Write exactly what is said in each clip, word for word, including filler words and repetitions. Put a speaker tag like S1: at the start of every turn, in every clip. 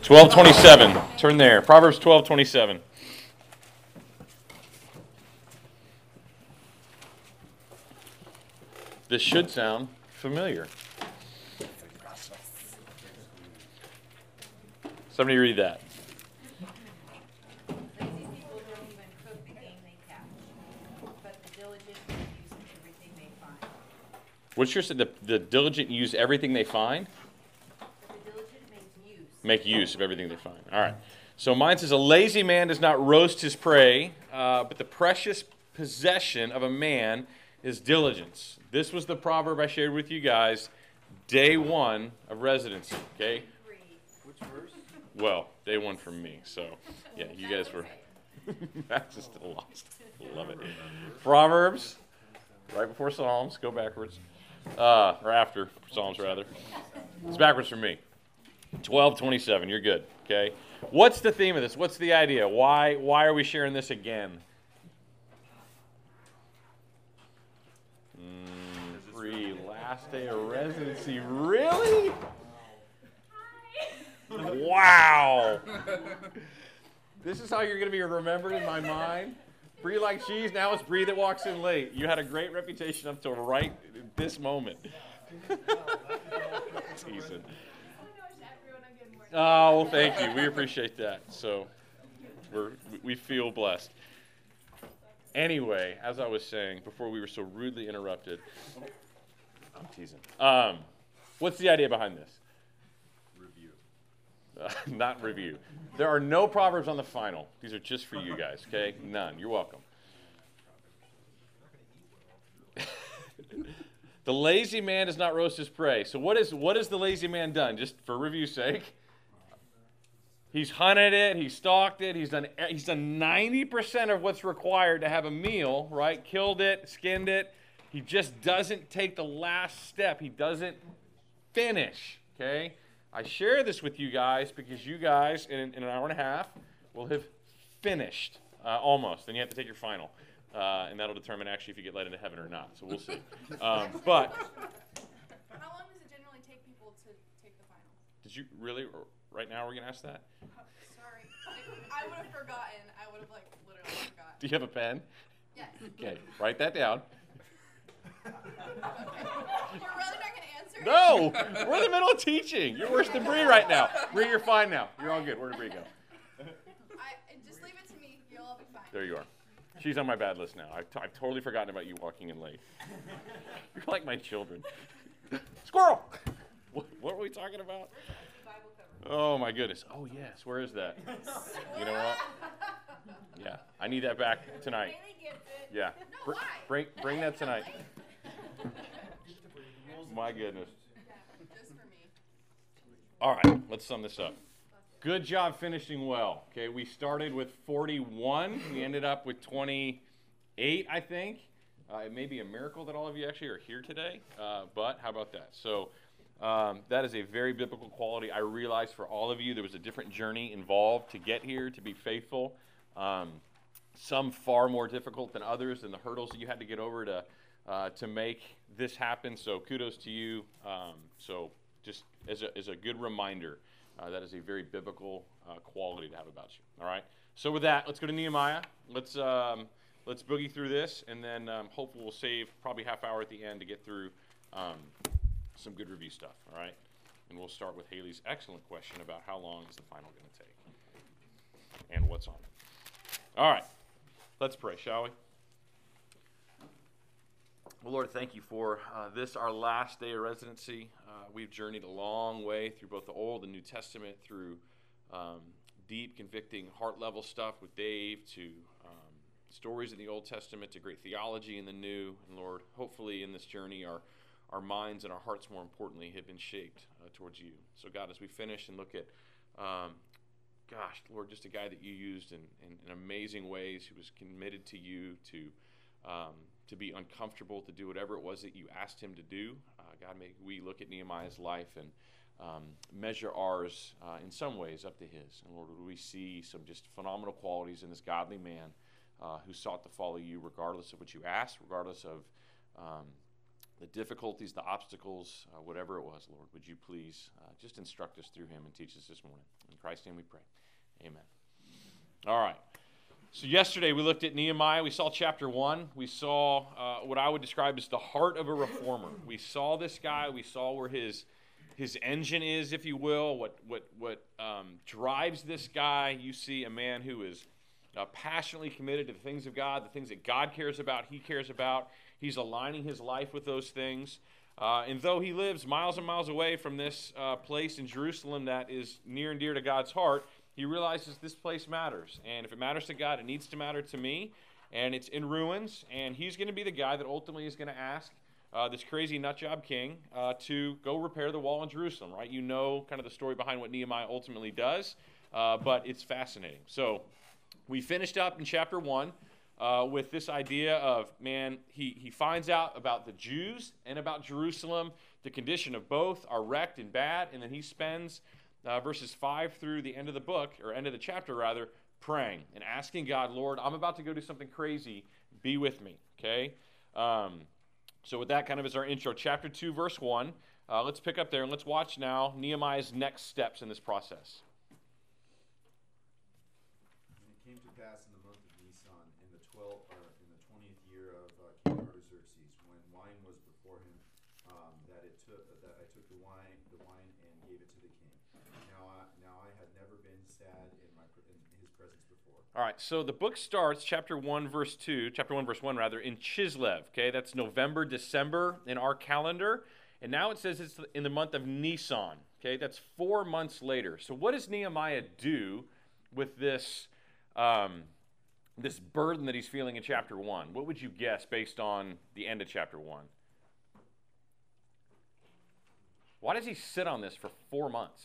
S1: twelve twenty-seven. Turn there. Proverbs twelve twenty-seven. This should sound familiar. Somebody read that.
S2: Lazy people don't even cook the game they catch, but the diligent use everything they find.
S1: What's your the, the diligent use everything they find?
S2: But the diligent make use.
S1: Make use of everything they find. All right. So mine says, a lazy man does not roast his prey, uh, but the precious possession of a man is diligence. This was the proverb I shared with you guys day one of residency, okay?
S3: Which verse?
S1: Well, day one from me. So, yeah, you guys were... Max is still lost. Love it. Proverbs, right before Psalms. Go backwards. Uh, or after Psalms, rather. It's backwards from me. twelve twenty-seven. You're good, okay? What's the theme of this? What's the idea? Why, why are we sharing this again? Mm, free last day of residency. Really? Wow. This is how you're going to be remembered in my mind? Bree like cheese, now it's Bree that walks in late. You had a great reputation up till right this moment. Teasing. Oh, well, thank you. We appreciate that. So we're, we feel blessed. Anyway, as I was saying, before we were so rudely interrupted, I'm teasing. Um, what's the idea behind this? Uh, not review. There are no proverbs on the final. These are just for you guys, okay? None. You're welcome. The lazy man does not roast his prey. So what is what has the lazy man done? Just for review's sake, he's hunted it. He's stalked it. He's done he's done ninety percent of what's required to have a meal. Right? Killed it, skinned it. He just doesn't take the last step. He doesn't finish. Okay. I share this with you guys because you guys, in, in an hour and a half, will have finished, uh, almost. Then you have to take your final, uh, and that'll determine actually if you get let into heaven or not. So we'll see. Um, but
S4: how long does it generally take people to take the final?
S1: Did you really? Right now, we're gonna ask that.
S4: Oh, sorry, I would have forgotten. I would have like literally forgot.
S1: Do you have a pen?
S4: Yes.
S1: Okay, write that down.
S4: Okay. You're really not gonna answer?
S1: No, we're in the middle of teaching. You're worse than Bree right now. Bree, you're fine now. You're all good. Where did Bree go?
S4: I just leave it to me. You'll all be fine.
S1: There you are. She's on my bad list now. I've, t- I've totally forgotten about you walking in late. You're like my children. Squirrel! What, what were we talking about? Oh, my goodness. Oh, yes. Where is that? You know what? Yeah. I need that back tonight. Yeah. Br- bring, bring that tonight. My goodness.
S4: Just for me.
S1: All right. Let's sum this up. Good job finishing well. Okay, we started with forty-one. We ended up with twenty-eight, I think. Uh, it may be a miracle that all of you actually are here today, uh, but how about that? So um, that is a very biblical quality. I realize for all of you there was a different journey involved to get here, to be faithful. Um, some far more difficult than others, and the hurdles that you had to get over to uh, to make this happen. So kudos to you. Um, so just as a, as a good reminder, Uh, that is a very biblical uh, quality to have about you. All right. So with that, let's go to Nehemiah. Let's um, let's boogie through this, and then um, hopefully we'll save probably half hour at the end to get through um, some good review stuff. All right. And we'll start with Haley's excellent question about how long is the final going to take, and what's on it. All right. Let's pray, shall we? Well, Lord, thank you for uh, this, our last day of residency. Uh, we've journeyed a long way through both the Old and New Testament, through um, deep, convicting, heart-level stuff with Dave, to um, stories in the Old Testament, to great theology in the New. And Lord, hopefully in this journey, our, our minds and our hearts, more importantly, have been shaped uh, towards you. So God, as we finish and look at, um, gosh, Lord, just a guy that you used in, in, in amazing ways, who was committed to you, to um, to be uncomfortable, to do whatever it was that you asked him to do. Uh, God, may we look at Nehemiah's life and um, measure ours uh, in some ways up to his. And Lord, would we see some just phenomenal qualities in this godly man uh, who sought to follow you regardless of what you asked, regardless of um, the difficulties, the obstacles, uh, whatever it was, Lord, would you please uh, just instruct us through him and teach us this morning. In Christ's name we pray. Amen. All right. So yesterday we looked at Nehemiah. We saw chapter one. We saw uh, what I would describe as the heart of a reformer. We saw this guy. We saw where his his engine is, if you will, what what what um, drives this guy. You see a man who is uh, passionately committed to the things of God, the things that God cares about, he cares about. He's aligning his life with those things. Uh, and though he lives miles and miles away from this uh, place in Jerusalem that is near and dear to God's heart, he realizes this place matters. And if it matters to God, it needs to matter to me. And it's in ruins. And he's going to be the guy that ultimately is going to ask uh, this crazy nutjob king uh, to go repair the wall in Jerusalem, right? You know kind of the story behind what Nehemiah ultimately does, uh, but it's fascinating. So we finished up in chapter one uh, with this idea of, man, he, he finds out about the Jews and about Jerusalem. The condition of both are wrecked and bad. And then he spends Uh, verses five through the end of the book, or end of the chapter rather, praying and asking God, Lord, I'm about to go do something crazy. Be with me, okay? Um, so with that kind of as our intro, chapter two, verse one, uh, let's pick up there and let's watch now Nehemiah's next steps in this process.
S3: And it came to pass in the month of Nisan, in the twelfth or in the twentieth year of uh, King Artaxerxes, when wine was before him, um, that it took that I took the wine, the wine, and gave it to the king. Now I, now I had never been sad in my in his presence before.
S1: All right, so the book starts, chapter one, verse two, chapter one, verse one, rather, in Chislev, okay? That's November, December in our calendar. And now it says it's in the month of Nisan, okay? That's four months later. So what does Nehemiah do with this, um, this burden that he's feeling in chapter one? What would you guess based on the end of chapter one? Why does he sit on this for four months?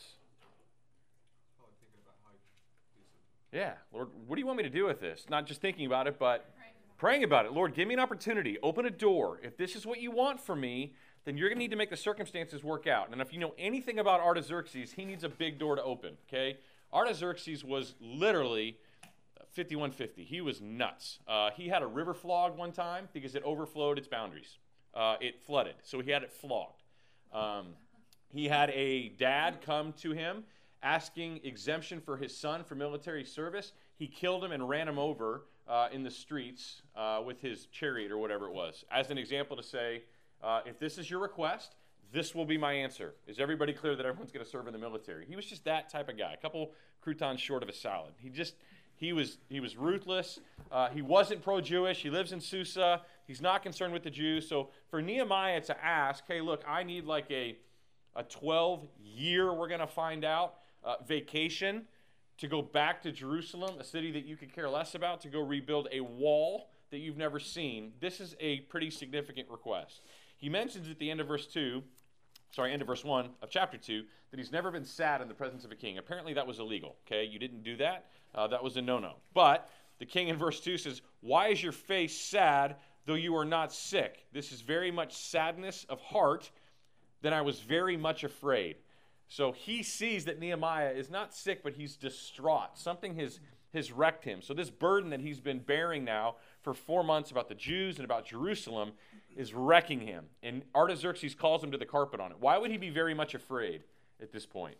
S1: Yeah, Lord, what do you want me to do with this? Not just thinking about it, but praying about it. Lord, give me an opportunity. Open a door. If this is what you want from me, then you're going to need to make the circumstances work out. And if you know anything about Artaxerxes, he needs a big door to open, okay? Artaxerxes was literally fifty-one fifty. He was nuts. Uh, he had a river flogged one time because it overflowed its boundaries. Uh, it flooded, so he had it flogged. Um, he had a dad come to him asking exemption for his son for military service. He killed him and ran him over uh, in the streets uh, with his chariot or whatever it was, as an example to say, uh, if this is your request, this will be my answer. Is everybody clear that everyone's going to serve in the military? He was just that type of guy, a couple croutons short of a salad. He just, he was he was ruthless. Uh, he wasn't pro-Jewish. He lives in Susa. He's not concerned with the Jews. So for Nehemiah to ask, hey, look, I need like a a twelve-year, we're going to find out, Uh, vacation to go back to Jerusalem, a city that you could care less about, to go rebuild a wall that you've never seen. This is a pretty significant request. He mentions at the end of verse two, sorry, end of verse one of chapter two, that he's never been sad in the presence of a king. Apparently that was illegal, okay? You didn't do that. Uh, that was a no-no. But the king in verse two says, why is your face sad, though you are not sick? This is very much sadness of heart. Then I was very much afraid. So he sees that Nehemiah is not sick, but he's distraught. Something has, has wrecked him. So this burden that he's been bearing now for four months about the Jews and about Jerusalem is wrecking him. And Artaxerxes calls him to the carpet on it. Why would he be very much afraid at this point?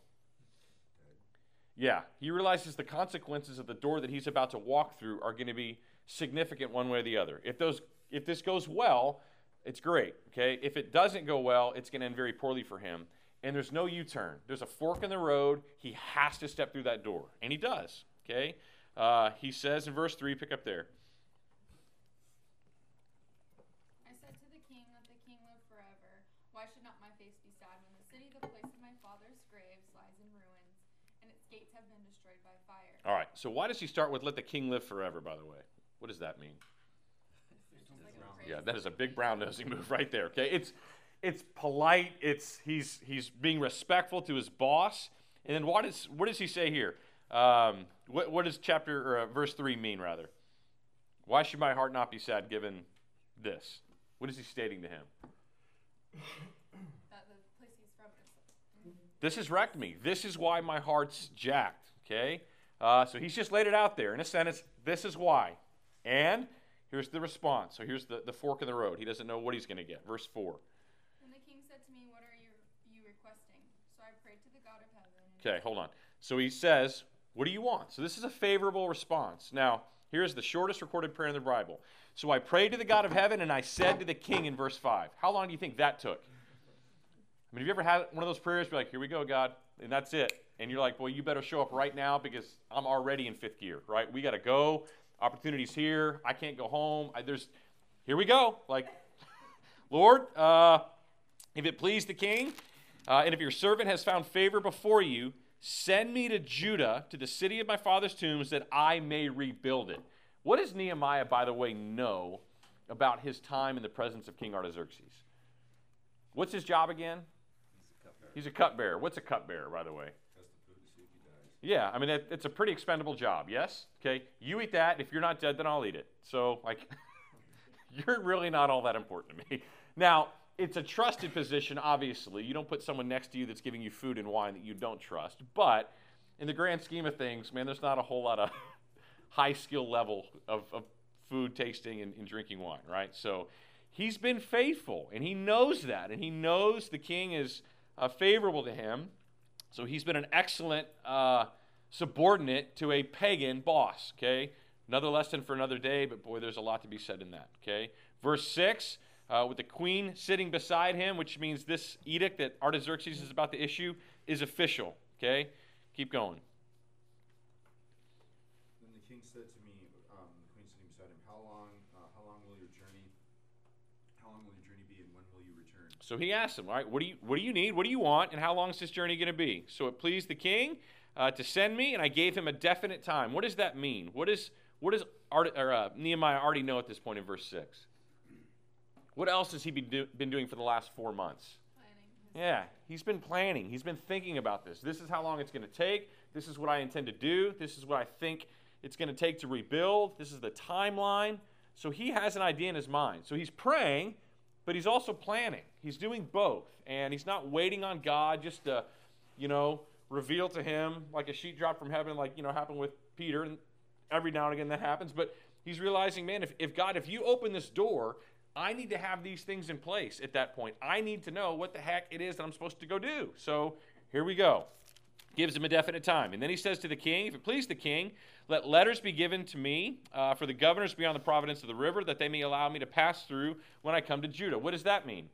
S1: Yeah, he realizes the consequences of the door that he's about to walk through are going to be significant one way or the other. If those, if this goes well, it's great, okay? If it doesn't go well, it's going to end very poorly for him. And there's no U-turn. There's a fork in the road. He has to step through that door. And he does, okay? Uh, he says in verse three, pick up there.
S4: I said to the king, let the king live forever. Why should not my face be sad when the city, the place of my father's graves, lies in ruins, and its gates have been destroyed by fire?
S1: All right, so why does he start with let the king live forever, by the way? What does that mean? Yeah, that is a big brown-nosing move right there, okay? It's... It's polite. It's he's he's being respectful to his boss. And then what is what does he say here? Um, what what does chapter or uh, verse three mean rather? Why should my heart not be sad given this? What is he stating to him?
S4: That the place he's from is.
S1: This has wrecked me. This is why my heart's jacked. Okay, uh, so he's just laid it out there in a sentence. This is why. And here's the response. So here's the the fork in the road. He doesn't know what he's going to get. Verse four. Okay, hold on. So he says, what do you want? So this is a favorable response. Now, here's the shortest recorded prayer in the Bible. So I prayed to the God of heaven, and I said to the king in verse five. How long do you think that took? I mean, have you ever had one of those prayers be like, here we go, God, and that's it. And you're like, well, you better show up right now because I'm already in fifth gear, right? We got to go. Opportunity's here. I can't go home. I, there's, here we go. Like, Lord, uh, if it please the king, uh, and if your servant has found favor before you, send me to Judah, to the city of my father's tombs, that I may rebuild it. What does Nehemiah, by the way, know about his time in the presence of King Artaxerxes? What's his job again? He's a cupbearer. What's a cupbearer, by the way? Yeah, I mean, it, it's a pretty expendable job, yes? Okay, you eat that. If you're not dead, then I'll eat it. So, like, you're really not all that important to me. Now, it's a trusted position, obviously. You don't put someone next to you that's giving you food and wine that you don't trust. But in the grand scheme of things, man, there's not a whole lot of high skill level of, of food tasting and, and drinking wine, right? So he's been faithful, and he knows that, and he knows the king is uh, favorable to him. So he's been an excellent uh, subordinate to a pagan boss, okay? Another lesson for another day, but boy, there's a lot to be said in that, okay? Verse six, uh, with the queen sitting beside him, which means this edict that Artaxerxes is about to issue is official, okay? Keep going.
S3: Then the king said to me, um, the queen sitting beside him, how long, uh, how long will your journey, how long will your journey be, and when will you return?
S1: So he asked him, all right, what do you, what do you need, what do you want, and how long is this journey going to be? So it pleased the king uh, to send me, and I gave him a definite time. What does that mean? What, is, what does Art, or, uh, Nehemiah already know at this point in verse six? What else has he been, do, been doing for the last four months? Planning. Yeah, he's been planning. He's been thinking about this. This is how long it's going to take. This is what I intend to do. This is what I think it's going to take to rebuild. This is the timeline. So he has an idea in his mind. So he's praying, but he's also planning. He's doing both. And he's not waiting on God just to, you know, reveal to him like a sheet dropped from heaven, like, you know, happened with Peter. And every now and again that happens. But he's realizing, man, if, if God, if you open this door, I need to have these things in place at that point. I need to know what the heck it is that I'm supposed to go do. So here we go. Gives him a definite time. And then he says to the king, if it please the king, let letters be given to me uh, for the governors beyond the providence of the river, that they may allow me to pass through when I come to Judah. What does that mean?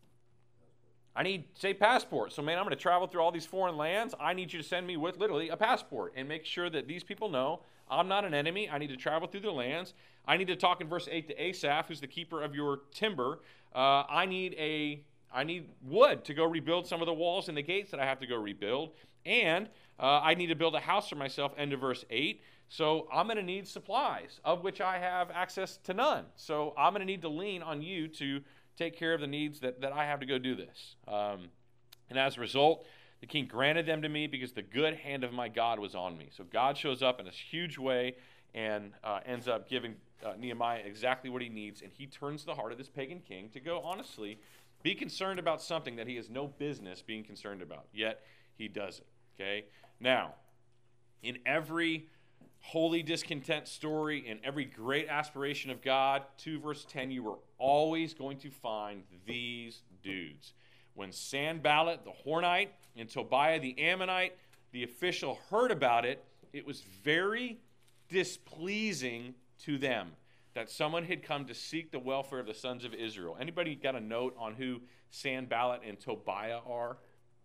S1: I need, say, passport. So, man, I'm going to travel through all these foreign lands. I need you to send me with literally a passport and make sure that these people know I'm not an enemy. I need to travel through their lands. I need to talk in verse eight to Asaph, who's the keeper of your timber. Uh, I need a, I need wood to go rebuild some of the walls and the gates that I have to go rebuild. And uh, I need to build a house for myself, end of verse eight. So I'm going to need supplies, of which I have access to none. So I'm going to need to lean on you to take care of the needs that, that I have to go do this. Um, and as a result, the king granted them to me because the good hand of my God was on me. So God shows up in a huge way and uh, ends up giving uh, Nehemiah exactly what he needs. And he turns the heart of this pagan king to go, honestly, be concerned about something that he has no business being concerned about. Yet he does it. Okay? Now, in every holy discontent story, in every great aspiration of God, two verse ten, you are always going to find these dudes. When Sanballat the Hornite and Tobiah the Ammonite, the official, heard about it, it was very displeasing to them that someone had come to seek the welfare of the sons of Israel. Anybody got a note on who Sanballat and Tobiah are?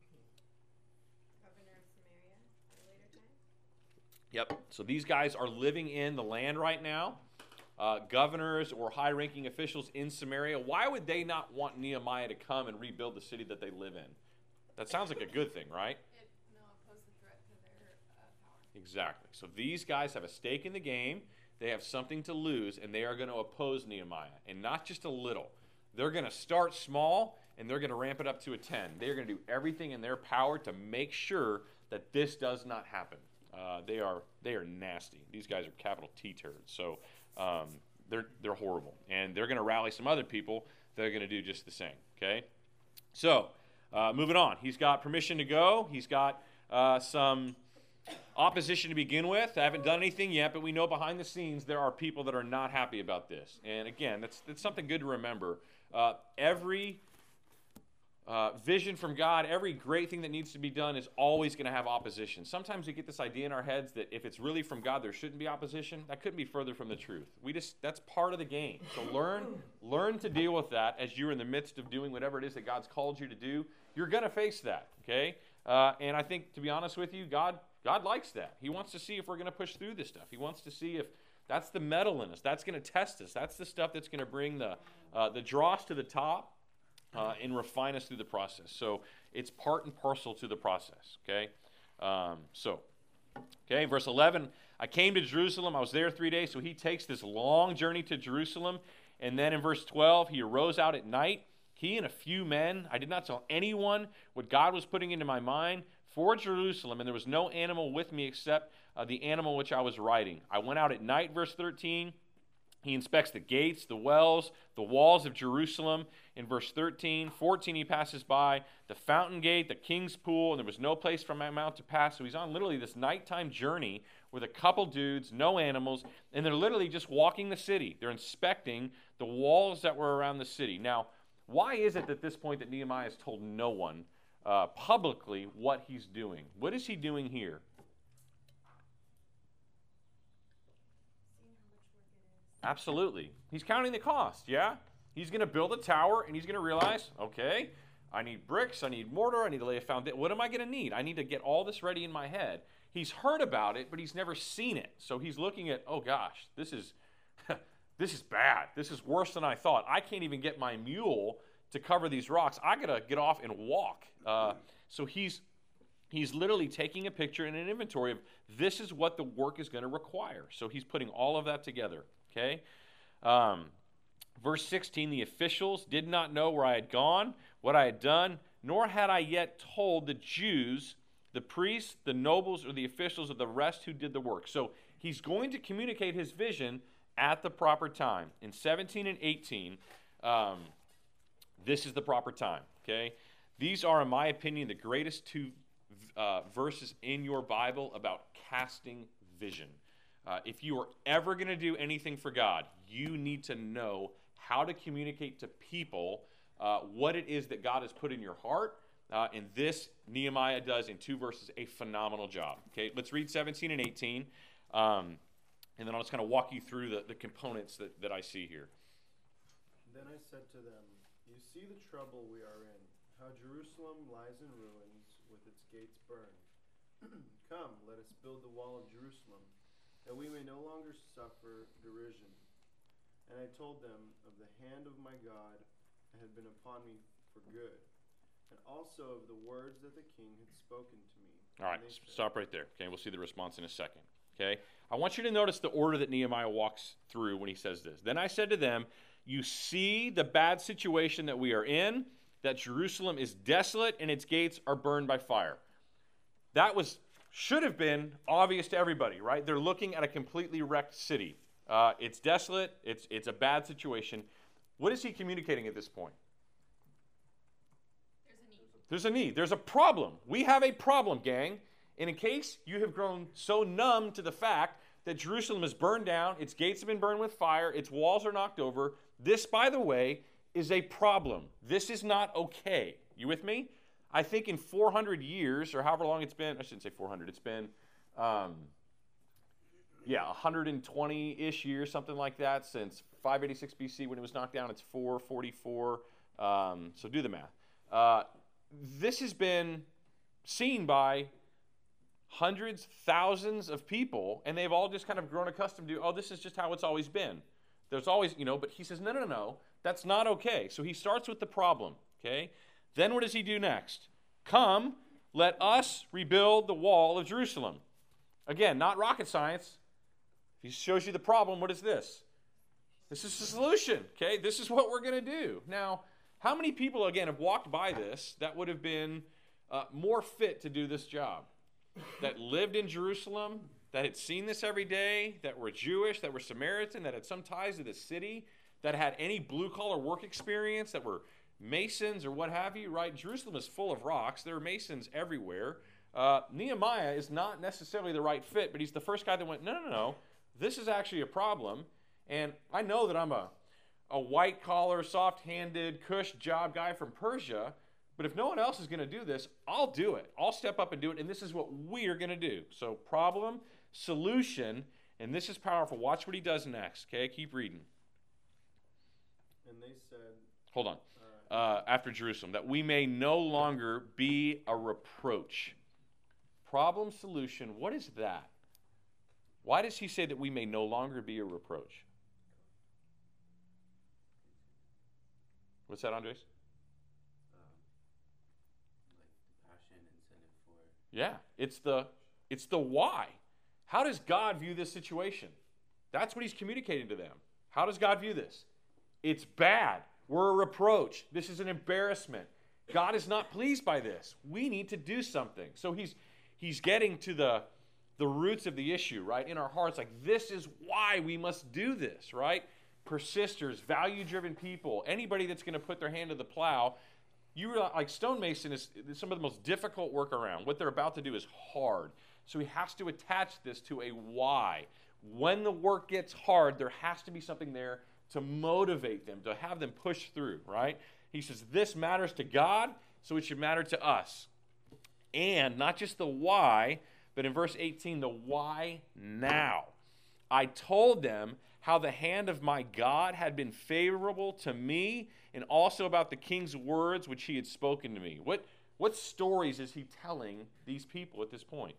S2: Governor of Samaria at a later time.
S1: Yep. So these guys are living in the land right now. Uh, governors or high-ranking officials in Samaria. Why would they not want Nehemiah to come and rebuild the city that they live in? That sounds like a good thing, right?
S4: It, no, it poses a threat to their uh, power.
S1: Exactly. So these guys have a stake in the game. They have something to lose, and they are going to oppose Nehemiah. And not just a little. They're going to start small, and they're going to ramp it up to a ten. They're going to do everything in their power to make sure that this does not happen. Uh, they are they are nasty. These guys are capital T turds. So um, they're they're horrible, and they're going to rally some other people that are going to do just the same. Okay, so uh, moving on. He's got permission to go. He's got uh, some opposition to begin with. I haven't done anything yet, but we know behind the scenes there are people that are not happy about this. And again, that's that's something good to remember. Uh, every uh, vision from God, every great thing that needs to be done is always going to have opposition. Sometimes we get this idea in our heads that if it's really from God, there shouldn't be opposition. That couldn't be further from the truth. We just that's part of the game. So learn learn to deal with that as you're in the midst of doing whatever it is that God's called you to do. You're going to face that, okay? Uh, and I think, to be honest with you, God God likes that. He wants to see if we're going to push through this stuff. He wants to see if that's the metal in us. That's going to test us. That's the stuff that's going to bring the uh, the draw us to the top. Uh, and refine us through the process. So it's part and parcel to the process, okay? Um, so, okay, verse eleven, I came to Jerusalem. I was there three days. So he takes this long journey to Jerusalem. And then in verse twelve, he arose out at night, he and a few men. I did not tell anyone what God was putting into my mind for Jerusalem, and there was no animal with me except uh, the animal which I was riding. I went out at night, verse thirteen. He inspects the gates, the wells, the walls of Jerusalem. In verse thirteen, fourteen, he passes by the fountain gate, the king's pool, and there was no place for my mount to pass. So he's on literally this nighttime journey with a couple dudes, no animals, and they're literally just walking the city. They're inspecting the walls that were around the city. Now, why is it at this point that Nehemiah has told no one uh, publicly what he's doing? What is he doing here? Absolutely. He's counting the cost, yeah? He's going to build a tower, and he's going to realize, okay, I need bricks, I need mortar, I need to lay a foundation. What am I going to need? I need to get all this ready in my head. He's heard about it, but he's never seen it. So he's looking at, oh gosh, this is this is bad. This is worse than I thought. I can't even get my mule to cover these rocks. I got to get off and walk. Uh, so he's he's literally taking a picture and an inventory of this is what the work is going to require. So he's putting all of that together. Okay, um, verse sixteen, the officials did not know where I had gone, what I had done, nor had I yet told the Jews, the priests, the nobles, or the officials of the rest who did the work. So he's going to communicate his vision at the proper time. In seventeen and eighteen, um, this is the proper time. Okay, these are, in my opinion, the greatest two uh, verses in your Bible about casting vision. Uh, if you are ever going to do anything for God, you need to know how to communicate to people uh, what it is that God has put in your heart. Uh, and this, Nehemiah does in two verses a phenomenal job. Okay, let's read seventeen and eighteen. Um, and then I'll just kind of walk you through the, the components that, that I see here.
S5: Then I said to them, you see the trouble we are in, how Jerusalem lies in ruins with its gates burned. Come, let us build the wall of Jerusalem, that we may no longer suffer derision. And I told them of the hand of my God that had been upon me for good, and also of the words that the king had spoken to me.
S1: All right, stop right there. Okay, we'll see the response in a second. Okay, I want you to notice the order that Nehemiah walks through when he says this. Then I said to them, you see the bad situation that we are in, that Jerusalem is desolate and its gates are burned by fire. That was should have been obvious to everybody, right? They're looking at a completely wrecked city. Uh, it's desolate. It's it's a bad situation. What is he communicating at this point?
S4: There's a need.
S1: There's a need. There's a problem. We have a problem, gang. And in case you have grown so numb to the fact that Jerusalem is burned down, its gates have been burned with fire, its walls are knocked over, this, by the way, is a problem. This is not okay. You with me? I think in four hundred years, or however long it's been, I shouldn't say four hundred, it's been, um, yeah, one hundred twenty-ish years, something like that, since five eighty-six B C when it was knocked down. It's four forty-four, um, so do the math. Uh, this has been seen by hundreds, thousands of people, and they've all just kind of grown accustomed to, oh, this is just how it's always been. There's always, you know, but he says, no, no, no, that's not okay. So he starts with the problem, okay? Then what does he do next? Come, let us rebuild the wall of Jerusalem. Again, not rocket science. He shows you the problem. What is this? This is the solution, okay? This is what we're going to do. Now, how many people, again, have walked by this that would have been uh, more fit to do this job? That lived in Jerusalem, that had seen this every day, that were Jewish, that were Samaritan, that had some ties to the city, that had any blue-collar work experience, that were masons or what have you, right? Jerusalem is full of rocks. There are masons everywhere. Uh, Nehemiah is not necessarily the right fit, but he's the first guy that went, no, no, no, this is actually a problem. And I know that I'm a, a white-collar, soft-handed, cush job guy from Persia, But if no one else is going to do this, I'll do it. I'll step up and do it, and this is what we're going to do. So problem, solution, and this is powerful. Watch what he does next, okay? Keep reading.
S5: And they said,
S1: Hold on.
S5: all right,
S1: Uh, after Jerusalem, that we may no longer be a reproach. Problem, solution, what is that? Why does he say that we may no longer be a reproach? What's that, Andres? Yeah, it's the it's the why. How does God view this situation? That's what he's communicating to them. How does God view this? It's bad. We're a reproach. This is an embarrassment. God is not pleased by this. We need to do something. So he's he's getting to the the roots of the issue, right? In our hearts, like this is why we must do this, right? Persisters, value-driven people, anybody that's going to put their hand to the plow. You realize, like stonemason is some of the most difficult work around. What they're about to do is hard. So he has to attach this to a why. When the work gets hard, there has to be something there to motivate them, to have them push through, right? He says, this matters to God, so it should matter to us. And not just the why, but in verse eighteen, the why now. I told them how the hand of my God had been favorable to me, and also about the king's words which he had spoken to me. What, what stories is he telling these people at this point?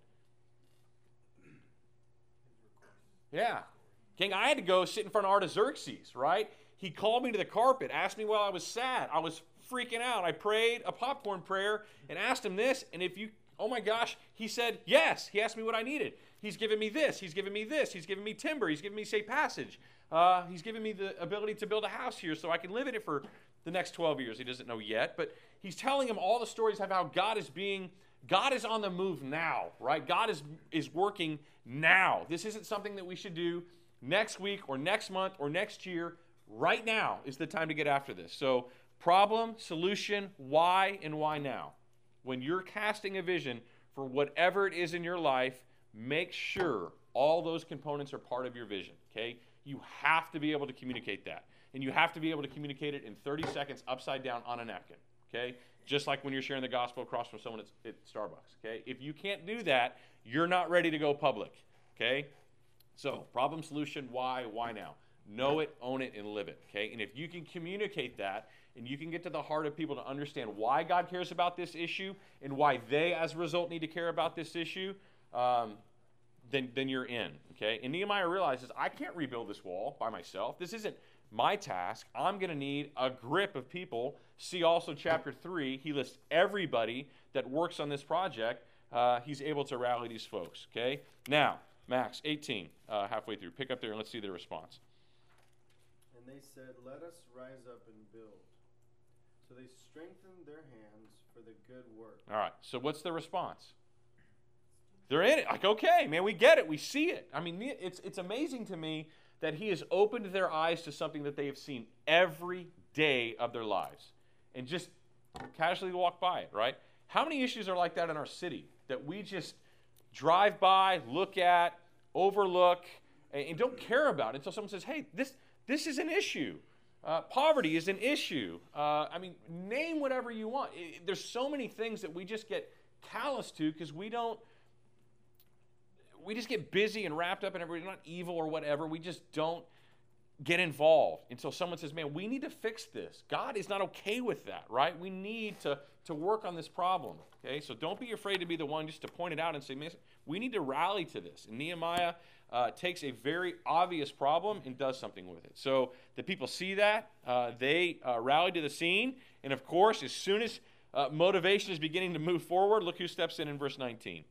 S1: Yeah. King, I had to go sit in front of Artaxerxes, right? He called me to the carpet, asked me while I was sad. I was freaking out. I prayed a popcorn prayer and asked him this, and if you, oh my gosh, he said yes. He asked me what I needed. He's given me this. He's given me this. He's given me timber. He's given me safe passage. Uh, he's given me the ability to build a house here so I can live in it for the next twelve years. He doesn't know yet, but he's telling him all the stories of how God is being, God is on the move now, right? God is, is working now. This isn't something that we should do next week or next month or next year. Right now is the time to get after this. So problem, solution, why, and why now? When you're casting a vision for whatever it is in your life, make sure all those components are part of your vision, okay? You have to be able to communicate that. And you have to be able to communicate it in thirty seconds upside down on a napkin, okay? Just like when you're sharing the gospel across from someone at, at Starbucks, okay? If you can't do that, you're not ready to go public, okay? So problem, solution, why, why now? Know it, own it, and live it, okay? And if you can communicate that, and you can get to the heart of people to understand why God cares about this issue and why they, as a result, need to care about this issue, um, then, then you're in, okay? And Nehemiah realizes, I can't rebuild this wall by myself. This isn't my task. I'm going to need a grip of people. See also chapter three. He lists everybody that works on this project. Uh, he's able to rally these folks, okay? Now, Max, eighteen, uh, halfway through. Pick up there and let's see their response.
S5: and they said, let us rise up and build. So they strengthened their hands for the good work.
S1: All right, so what's the response? They're in it. Like, okay, man, we get it. We see it. I mean, it's it's amazing to me that he has opened their eyes to something that they have seen every day of their lives and just casually walk by it, right? How many issues are like that in our city that we just drive by, look at, overlook, and, and don't care about until someone says, hey, this this is an issue. Uh, poverty is an issue. Uh, I mean, name whatever you want. It, there's so many things that we just get callous to because we don't, we just get busy and wrapped up in everything. We're not evil or whatever. We just don't get involved until someone says, man, we need to fix this. God is not okay with that, right? We need to, to work on this problem, okay? So don't be afraid to be the one just to point it out and say, man, we need to rally to this. And Nehemiah uh, takes a very obvious problem and does something with it. So the people see that. Uh, they uh, rally to the scene. And, of course, as soon as uh, motivation is beginning to move forward, look who steps in in verse nineteen.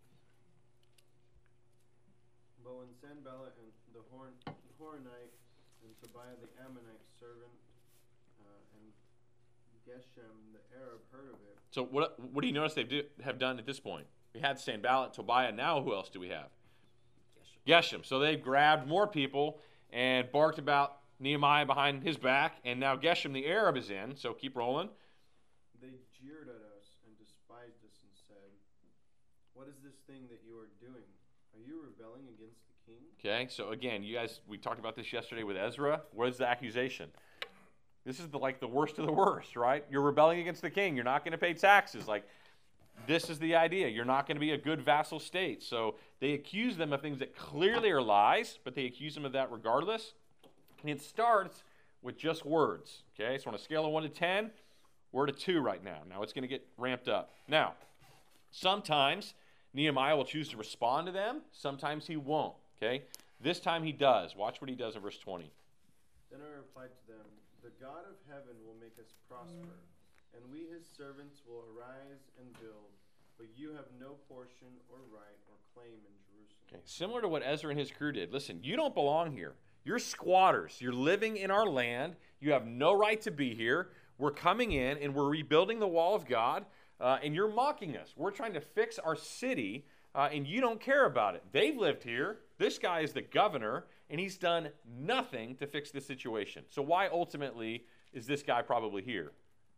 S5: But when Sanballat and the Horn, Horonite and Tobiah the Ammonite servant uh, and Geshem the Arab heard of it.
S1: So what what do you notice they do, have done at this point? We had Sanballat, Tobiah. Now who else do we have? Geshem. So they've grabbed more people and barked about Nehemiah behind his back, and now Geshem the Arab is in. So keep rolling.
S5: They jeered at us and despised us and said, what is this thing that you are doing? Are you rebelling against the king?
S1: Okay, so again, you guys, we talked about this yesterday with Ezra. What is the accusation? This is the, like the worst of the worst, right? You're rebelling against the king. You're not going to pay taxes. Like, this is the idea. You're not going to be a good vassal state. So they accuse them of things that clearly are lies, but they accuse them of that regardless. And it starts with just words. Okay, so on a scale of one to ten, we're at a two right now. Now it's going to get ramped up. Now, sometimes Nehemiah will choose to respond to them. Sometimes he won't. Okay, this time he does. Watch what he does in verse twenty.
S5: Then I replied to them, "The God of heaven will make us prosper, and we his servants will arise and build, but you have no portion or right or claim in Jerusalem."
S1: Okay. Similar to what Ezra and his crew did. Listen, you don't belong here. You're squatters. You're living in our land. You have no right to be here. We're coming in and we're rebuilding the wall of God, uh, and you're mocking us. We're trying to fix our city, uh, and you don't care about it. They've lived here. This guy is the governor, and he's done nothing to fix the situation. So why ultimately is this guy probably here?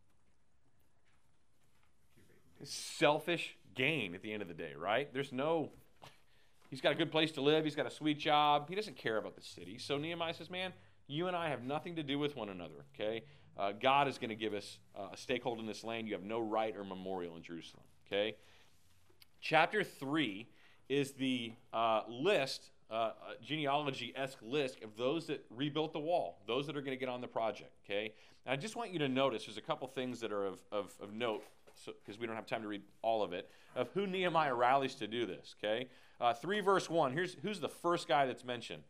S1: Selfish gain at the end of the day, right? There's no, he's got a good place to live. He's got a sweet job. He doesn't care about the city. So Nehemiah says, man, you and I have nothing to do with one another, okay? Uh, God is going to give us uh, a stakehold in this land. You have no right or memorial in Jerusalem, okay? Chapter three is the uh, list, uh, genealogy-esque list of those that rebuilt the wall, those that are going to get on the project, okay? And I just want you to notice there's a couple things that are of, of, of note, because so, we don't have time to read all of it, of who Nehemiah rallies to do this, okay? Uh, three verse one, here's who's the first guy that's mentioned.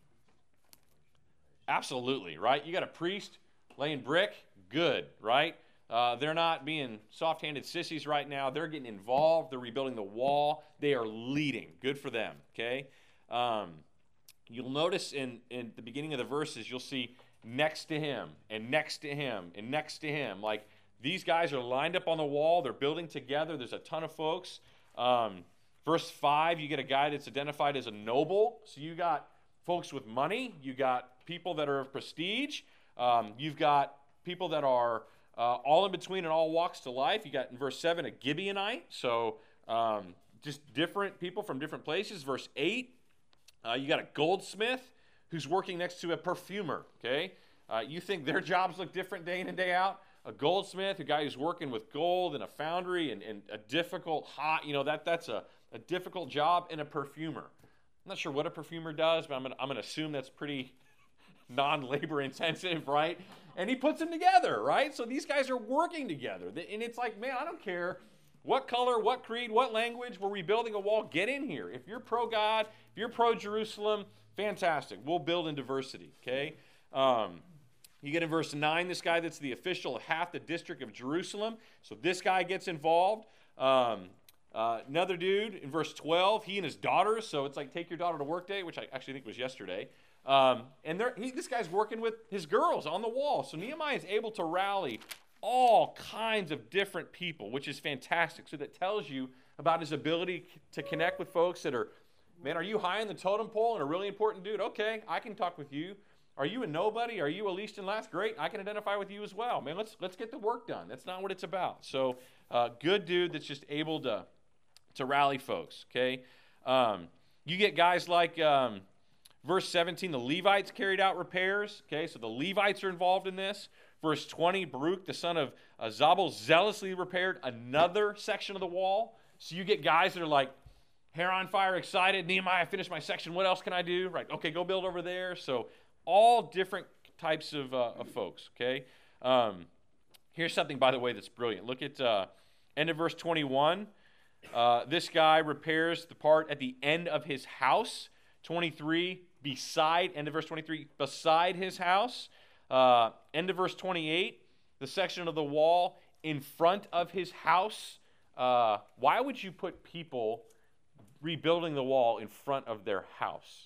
S1: Absolutely, right? You got a priest laying brick, good, right? Uh, they're not being soft-handed sissies right now. They're getting involved. They're rebuilding the wall. They are leading. Good for them, okay? Um, you'll notice in, in the beginning of the verses, you'll see next to him and next to him and next to him. Like, these guys are lined up on the wall. They're building together. There's a ton of folks. Um, verse five, you get a guy that's identified as a noble. So you got folks with money. You got people that are of prestige. Um, you've got people that are uh, all in between in all walks to life. You got in verse seven a Gibeonite. So um, just different people from different places. Verse eight, uh, you got a goldsmith who's working next to a perfumer. Okay, uh, you think their jobs look different day in and day out? A goldsmith, a guy who's working with gold in a foundry and, and a difficult, hot, you know, that that's a, a difficult job, and a perfumer. I'm not sure what a perfumer does, but I'm going I'm to assume that's pretty non-labor intensive, right? And he puts them together, right? So these guys are working together. And it's like, man, I don't care what color, what creed, what language, we're rebuilding a wall. Get in here. If you're pro-God, if you're pro-Jerusalem, fantastic. We'll build in diversity, okay? Um, You get in verse nine, this guy that's the official of half the district of Jerusalem. So this guy gets involved. Um, uh, another dude in verse twelve, he and his daughters. So it's like take your daughter to work day, which I actually think was yesterday. Um, and he, this guy's working with his girls on the wall. So Nehemiah is able to rally all kinds of different people, which is fantastic. So that tells you about his ability to connect with folks that are, man, are you high in the totem pole and a really important dude? Okay, I can talk with you. Are you a nobody? Are you a least and last? Great, I can identify with you as well. Man, let's let's get the work done. That's not what it's about. So, uh, good dude that's just able to to rally folks, okay? Um, you get guys like um, verse seventeen, the Levites carried out repairs, okay? So the Levites are involved in this. Verse twenty, Baruch, the son of uh, Zabel, zealously repaired another section of the wall. So you get guys that are like, hair on fire, excited. Nehemiah, I finished my section. What else can I do? Right, okay, go build over there. So all different types of, uh, of folks, okay? Um, here's something, by the way, that's brilliant. Look at uh, end of verse twenty-one. Uh, this guy repairs the part at the end of his house. twenty-three, beside, end of verse twenty-three, beside his house. Uh, end of verse twenty-eight, the section of the wall in front of his house. Uh, why would you put people rebuilding the wall in front of their house?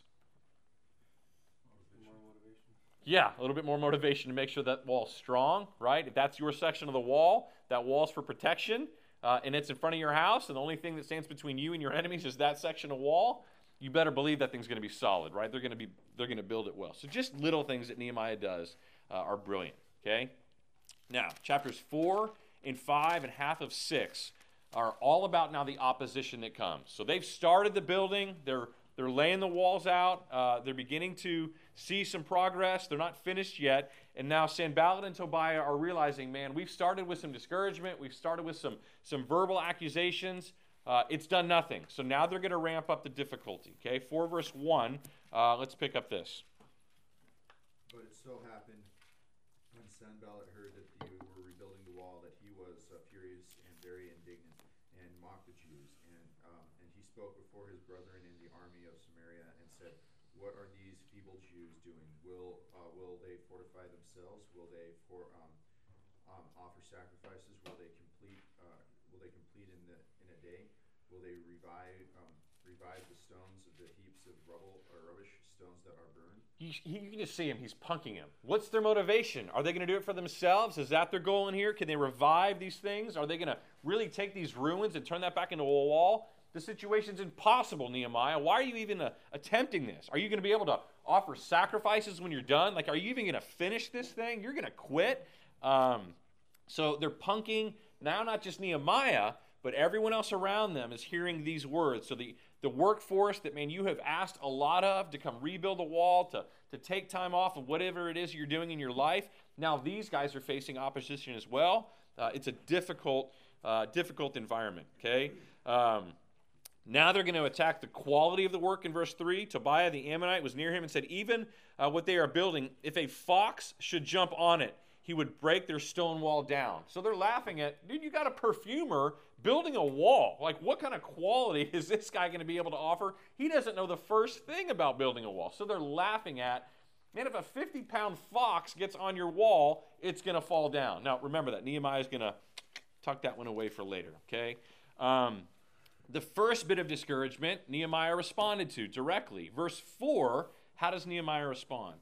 S1: Yeah, a little bit more motivation to make sure that wall's strong, right? If that's your section of the wall, that wall's for protection, uh, and it's in front of your house, and the only thing that stands between you and your enemies is that section of wall, you better believe that thing's going to be solid, right? They're going to be they're going to build it well. So just little things that Nehemiah does uh, are brilliant, okay? Now, chapters four and five and half of six are all about now the opposition that comes. So they've started the building. They're They're laying the walls out. Uh, they're beginning to see some progress. They're not finished yet. And now Sanballat and Tobiah are realizing, man, we've started with some discouragement. We've started with some, some verbal accusations. Uh, it's done nothing. So now they're going to ramp up the difficulty. Okay, four verse one. Uh, let's pick up this.
S3: But it so happened when Sanballat heard that you were rebuilding the wall that he was uh, furious and very indignant and mocked the Jews. And um, and he spoke before his brethren in the army of Samaria and said, "What are these feeble Jews doing? Will uh, will they fortify themselves? Will they for um, um, offer sacrifices? Will they complete uh, will they complete in the in a day? Will they revive um, revive the stones of the heaps of rubble or rubbish stones that are burned?"
S1: He, he, you can just see him. He's punking him. What's their motivation? Are they going to do it for themselves? Is that their goal in here? Can they revive these things? Are they going to really take these ruins and turn that back into a wall? The situation's impossible, Nehemiah. Why are you even uh, attempting this? Are you going to be able to offer sacrifices when you're done? Like, are you even going to finish this thing? You're going to quit? Um, so they're punking now not just Nehemiah, but everyone else around them is hearing these words. So the, the workforce that, man, you have asked a lot of to come rebuild a wall, to, to take time off of whatever it is you're doing in your life, now these guys are facing opposition as well. Uh, it's a difficult, uh, difficult environment, okay? Um, now they're going to attack the quality of the work in verse three. Tobiah the Ammonite was near him and said, even uh, what they are building, if a fox should jump on it, he would break their stone wall down. So they're laughing at, dude, you got a perfumer building a wall. Like, what kind of quality is this guy going to be able to offer? He doesn't know the first thing about building a wall. So they're laughing at, man, if a fifty-pound fox gets on your wall, it's going to fall down. Now, remember that. Nehemiah is going to tuck that one away for later, okay? Um, the first bit of discouragement, Nehemiah responded to directly. Verse four, how does Nehemiah respond?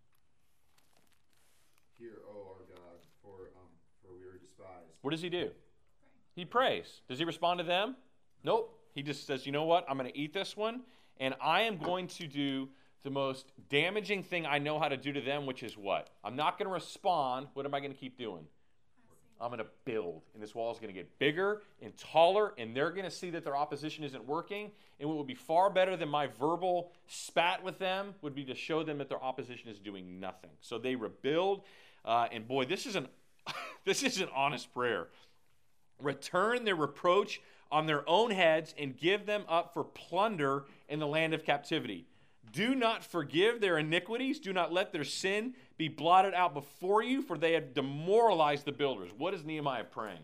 S3: "Hear, O our God, for um, for we are despised."
S1: What does he do? He prays. Does he respond to them? Nope. He just says, you know what? I'm going to eat this one, and I am going to do the most damaging thing I know how to do to them, which is what? I'm not going to respond. What am I going to keep doing? I'm going to build. And this wall is going to get bigger and taller, and they're going to see that their opposition isn't working. And what would be far better than my verbal spat with them would be to show them that their opposition is doing nothing. So they rebuild. Uh, and boy, this is an this is an honest prayer. Return their reproach on their own heads and give them up for plunder in the land of captivity. Do not forgive their iniquities. Do not let their sin be blotted out before you, for they have demoralized the builders. What is Nehemiah praying?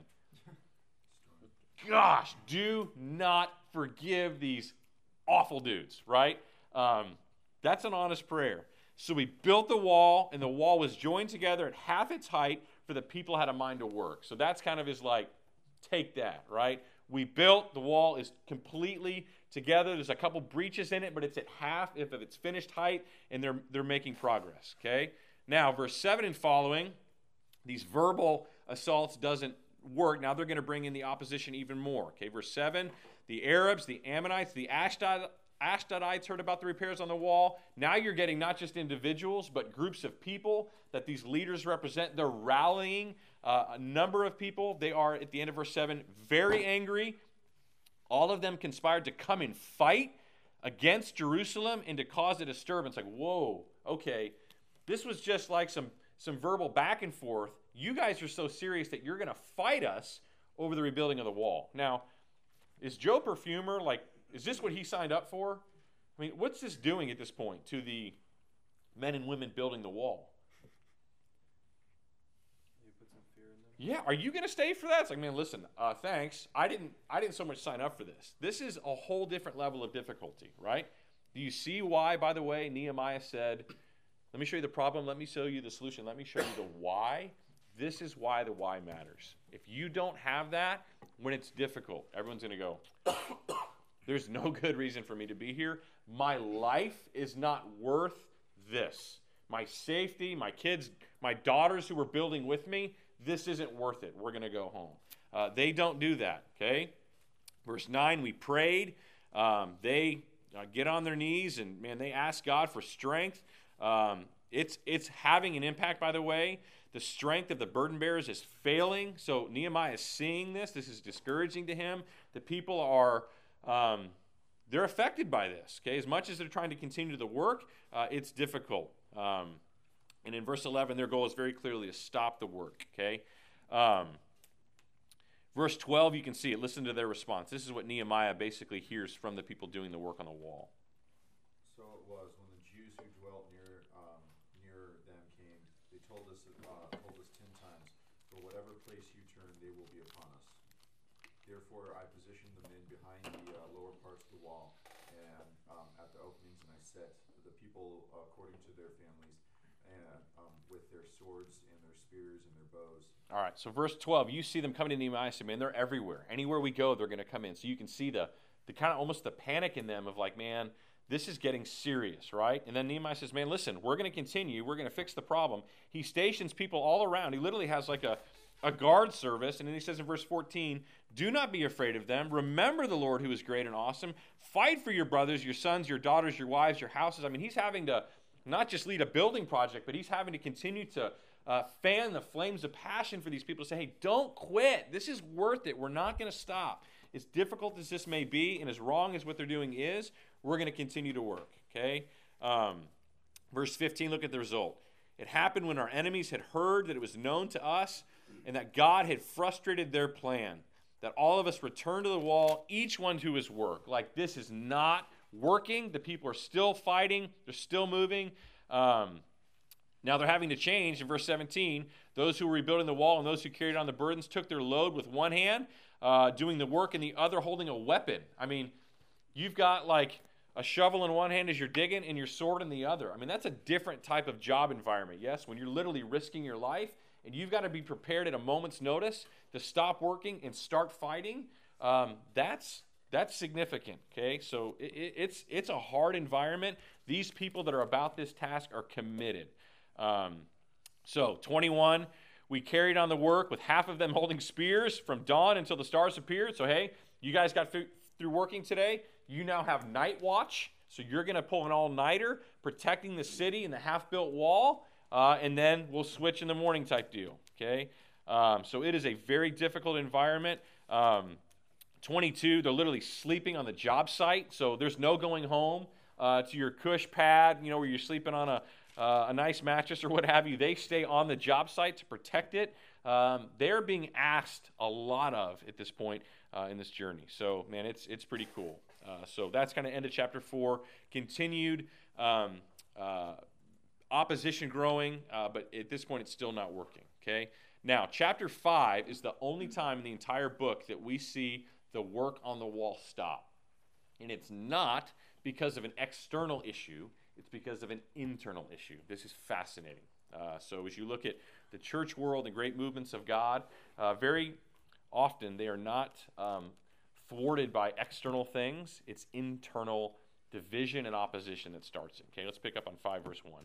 S1: Gosh, do not forgive these awful dudes, right? Um, that's an honest prayer. So we built the wall, and the wall was joined together at half its height, for the people had a mind to work. So that's kind of his like, take that, right? We built, the wall is completely together. There's a couple breaches in it, but it's at half if of its finished height, and they're they're making progress, okay? Now, verse seven and following, these verbal assaults doesn't work. Now they're going to bring in the opposition even more, okay? Verse seven, the Arabs, the Ammonites, the Ashdod, Ashdodites heard about the repairs on the wall. Now you're getting not just individuals, but groups of people that these leaders represent. They're rallying uh, a number of people. They are, at the end of verse seven, very angry. All of them conspired to come and fight against Jerusalem and to cause a disturbance. Like, whoa, okay, this was just like some, some verbal back and forth. You guys are so serious that you're going to fight us over the rebuilding of the wall. Now, is Joe Perfumer, like, is this what he signed up for? I mean, what's this doing at this point to the men and women building the wall?
S5: You put some fear in them?
S1: Yeah, are you going to stay for that? It's like, man, listen, uh, thanks. I didn't I didn't so much sign up for this. This is a whole different level of difficulty, right? Do you see why, by the way, Nehemiah said, let me show you the problem, let me show you the solution, let me show you the why? This is why the why matters. If you don't have that, when it's difficult, everyone's going to go, there's no good reason for me to be here. My life is not worth this. My safety, my kids, my daughters who were building with me, this isn't worth it. We're going to go home. Uh, they don't do that, okay? Verse nine, we prayed. Um, they uh, get on their knees and, man, they ask God for strength. Um, it's, it's having an impact, by the way. The strength of the burden bearers is failing. So Nehemiah is seeing this. This is discouraging to him. The people are... Um, they're affected by this. Okay, as much as they're trying to continue the work, uh, it's difficult. Um, and in verse eleven, their goal is very clearly to stop the work. Okay, um, verse twelve, you can see it. Listen to their response. This is what Nehemiah basically hears from the people doing the work on the wall.
S3: So it was when the Jews who dwelt near um, near them came. They told us uh, told us ten times, for whatever place you turn, they will be upon us. Therefore, I positioned the men behind the uh, lower parts of the wall and um, at the openings, and I set the people uh, according to their families, and um, with their swords and their spears and their bows.
S1: All right, so verse twelve, you see them coming to Nehemiah. Say, man, they're everywhere. Anywhere we go, they're going to come in. So you can see the the kind of almost the panic in them of like, man, this is getting serious, right? And then Nehemiah says, man, listen, we're going to continue. We're going to fix the problem. He stations people all around. He literally has like a, a guard service. And then he says in verse fourteen, do not be afraid of them. Remember the Lord who is great and awesome. Fight for your brothers, your sons, your daughters, your wives, your houses. I mean, he's having to not just lead a building project, but he's having to continue to uh, fan the flames of passion for these people to say, hey, don't quit. This is worth it. We're not going to stop. As difficult as this may be and as wrong as what they're doing is, we're going to continue to work, okay? Um, verse fifteen, look at the result. It happened when our enemies had heard that it was known to us and that God had frustrated their plan, that all of us returned to the wall, each one to his work. Like, this is not working. The people are still fighting. They're still moving. Um, now they're having to change. In verse seventeen, those who were rebuilding the wall and those who carried on the burdens took their load with one hand, uh, doing the work, and the other holding a weapon. I mean, you've got like a shovel in one hand as you're digging and your sword in the other. I mean, that's a different type of job environment, yes, when you're literally risking your life and you've got to be prepared at a moment's notice to stop working and start fighting. Um, that's that's significant, okay? So it, it, it's it's a hard environment. These people that are about this task are committed. Um, so twenty-one, we carried on the work with half of them holding spears from dawn until the stars appeared. So hey, you guys got through, through working today. You now have night watch. So you're going to pull an all-nighter protecting the city and the half-built wall. Uh, and then we'll switch in the morning type deal, okay? Um, so it is a very difficult environment. Um, twenty-two, they're literally sleeping on the job site, so there's no going home uh, to your cush pad, you know, where you're sleeping on a, uh, a nice mattress or what have you. They stay on the job site to protect it. Um, they're being asked a lot of at this point uh, in this journey. So, man, it's it's pretty cool. Uh, so that's kind of end of chapter four. Continued um, uh, opposition growing, uh, but at this point it's still not working, okay? Now, chapter five is the only time in the entire book that we see the work on the wall stop. And it's not because of an external issue, it's because of an internal issue. This is fascinating. Uh, so as you look at the church world and great movements of God, uh, very often they are not um, thwarted by external things. It's internal division and opposition that starts it. Okay, let's pick up on five, verse one.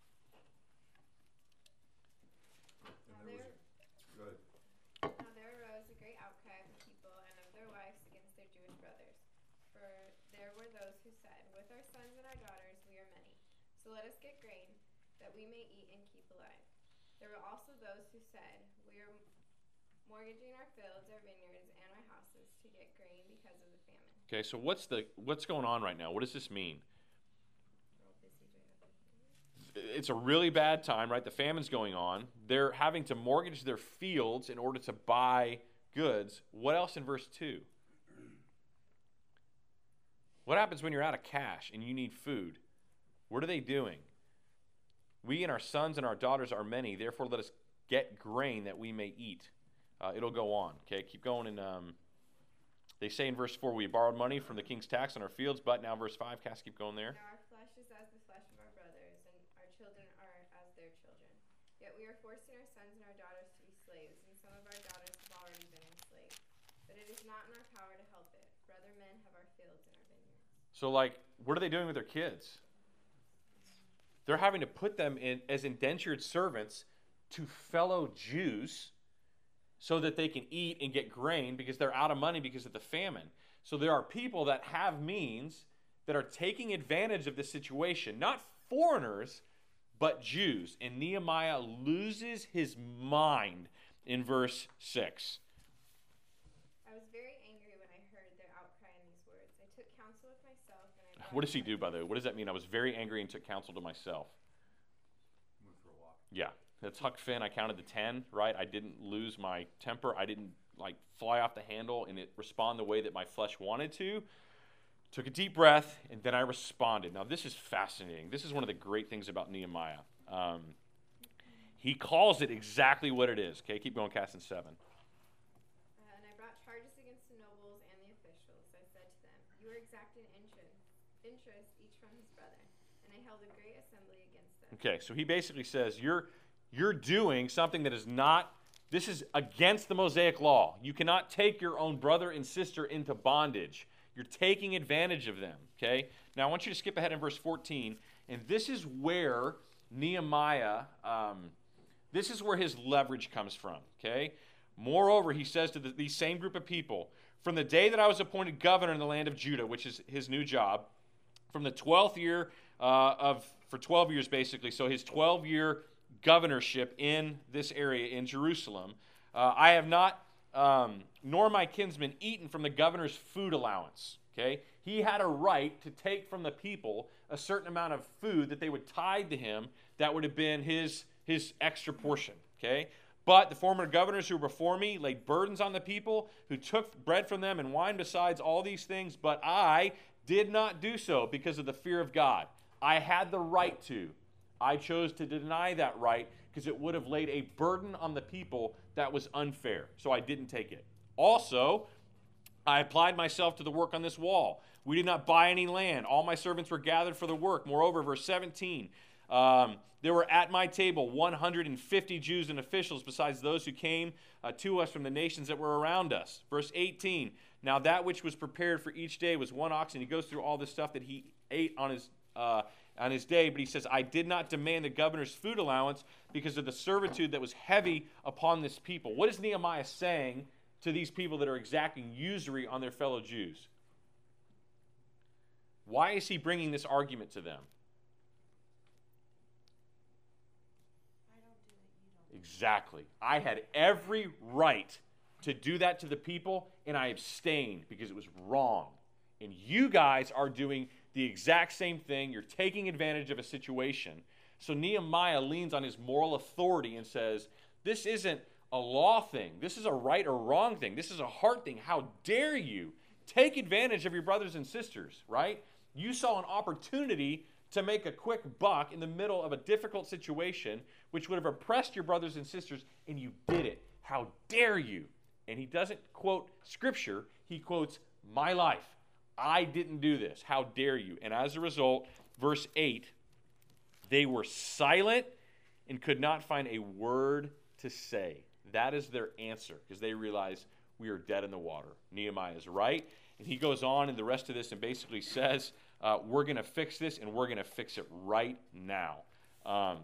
S3: And there was, go ahead.
S6: Now there arose a great outcry of the people and of their wives against their Jewish brothers. For there were those who said, with our sons and our daughters we are many, so let us get grain, that we may eat and keep alive. There were also those who said, we are mortgaging our fields, our vineyards, and our houses to get grain because of the famine.
S1: Okay, so what's the what's going on right now? What does this mean?
S6: We're all busy doing other things.
S1: It's a really bad time, right? The famine's going on. They're having to mortgage their fields in order to buy goods. What else in verse two? What happens when you're out of cash and you need food? What are they doing? We and our sons and our daughters are many, therefore let us get grain that we may eat. Uh, it'll go on, okay? Keep going. And um, they say in verse four, we borrowed money from the king's tax on our fields, but now verse five, Cass, keep going there.
S6: Now our flesh is as the flesh of our brothers, and our children are as their children. Yet we are forcing our sons and our daughters to be slaves, and some of our daughters have already been enslaved. But it is not in our power to help it. Brother men have our fields and our vineyards.
S1: So, like, what are they doing with their kids? They're having to put them in as indentured servants to fellow Jews so that they can eat and get grain because they're out of money because of the famine. So there are people that have means that are taking advantage of this situation, not foreigners, but Jews. And Nehemiah loses his mind in verse six.
S6: I was very angry when I heard their outcry in these words. I took counsel with my
S1: What does he do, by the way? What does that mean? I was very angry and took counsel to myself.
S3: Went for a walk.
S1: Yeah, that's Huck Finn. I counted to ten, right? I didn't lose my temper. I didn't like fly off the handle and it respond the way that my flesh wanted to. Took a deep breath, and then I responded. Now, this is fascinating. This is one of the great things about Nehemiah. Um, he calls it exactly what it is. Okay, keep going, Casson seven.
S6: Uh, and I brought charges against the nobles and the officials. I said to them, "You are exacting interest, interest each from his brother." And I held a great assembly against them.
S1: Okay, so he basically says, you're, you're doing something that is not, this is against the Mosaic law. You cannot take your own brother and sister into bondage. You're taking advantage of them, okay? Now, I want you to skip ahead in verse fourteen, and this is where Nehemiah, um, this is where his leverage comes from, okay? Moreover, he says to the, these same group of people, from the day that I was appointed governor in the land of Judah, which is his new job, from the twelfth year uh, of, for twelve years basically, so his twelve-year governorship in this area in Jerusalem, uh, I have not Um, nor my kinsmen eaten from the governor's food allowance. Okay, he had a right to take from the people a certain amount of food that they would tithe to him. That would have been his his extra portion. Okay, but the former governors who were before me laid burdens on the people, who took bread from them and wine besides all these things. But I did not do so because of the fear of God. I had the right to. I chose to deny that right because it would have laid a burden on the people that was unfair. So I didn't take it. Also, I applied myself to the work on this wall. We did not buy any land. All my servants were gathered for the work. Moreover, verse seventeen, um, there were at my table one hundred fifty Jews and officials besides those who came uh, to us from the nations that were around us. Verse eighteen, now that which was prepared for each day was one ox, and he goes through all the stuff that he ate on his uh, on his day, but he says, I did not demand the governor's food allowance because of the servitude that was heavy upon this people. What is Nehemiah saying to these people that are exacting usury on their fellow Jews? Why is he bringing this argument to them?
S2: I don't do it, you don't.
S1: Exactly. I had every right to do that to the people, and I abstained because it was wrong. And you guys are doing the exact same thing. You're taking advantage of a situation. So Nehemiah leans on his moral authority and says, this isn't a law thing. This is a right or wrong thing. This is a heart thing. How dare you take advantage of your brothers and sisters, right? You saw an opportunity to make a quick buck in the middle of a difficult situation, which would have oppressed your brothers and sisters, and you did it. How dare you? And he doesn't quote scripture. He quotes my life. I didn't do this. How dare you? And as a result, verse eight, they were silent and could not find a word to say. That is their answer because they realize we are dead in the water. Nehemiah is right. And he goes on in the rest of this and basically says, uh, we're going to fix this and we're going to fix it right now. Um,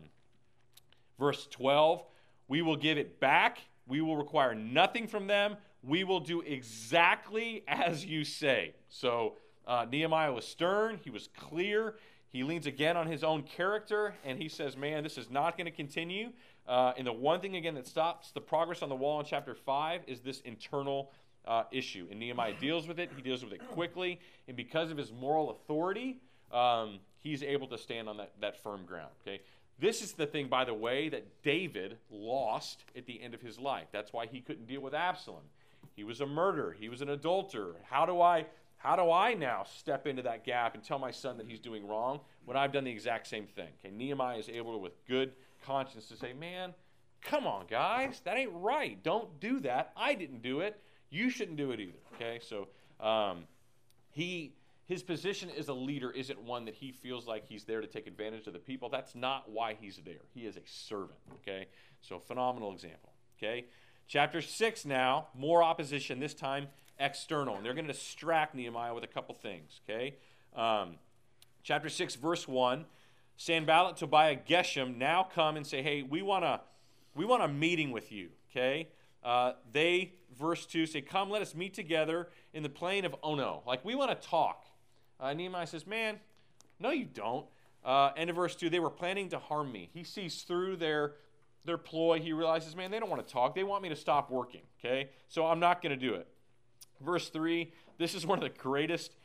S1: verse twelve, we will give it back. We will require nothing from them. We will do exactly as you say. So uh, Nehemiah was stern. He was clear. He leans again on his own character, and he says, man, this is not going to continue. Uh, and the one thing, again, that stops the progress on the wall in chapter five is this internal uh, issue. And Nehemiah deals with it. He deals with it quickly. And because of his moral authority, um, he's able to stand on that, that firm ground. Okay. This is the thing, by the way, that David lost at the end of his life. That's why he couldn't deal with Absalom. He was a murderer. He was an adulterer. How do I, how do I now step into that gap and tell my son that he's doing wrong when I've done the exact same thing? Okay, Nehemiah is able to, with good conscience, to say, man, come on, guys. That ain't right. Don't do that. I didn't do it. You shouldn't do it either. Okay, so um, he... his position as a leader isn't one that he feels like he's there to take advantage of the people. That's not why he's there. He is a servant, okay? So phenomenal example, okay? Chapter six now, more opposition, this time external. And they're going to distract Nehemiah with a couple things, okay? Um, chapter six, verse one, Sanballat, Tobiah, Geshem now come and say, hey, we want a, we want a meeting with you, okay? Uh, they, verse two, say, come, let us meet together in the plain of Ono. Like, we want to talk. Uh, Nehemiah says, man, no, you don't. Uh, end of verse two, they were planning to harm me. He sees through their, their ploy. He realizes, man, they don't want to talk. They want me to stop working, okay? So I'm not going to do it. Verse three, this is one of the greatest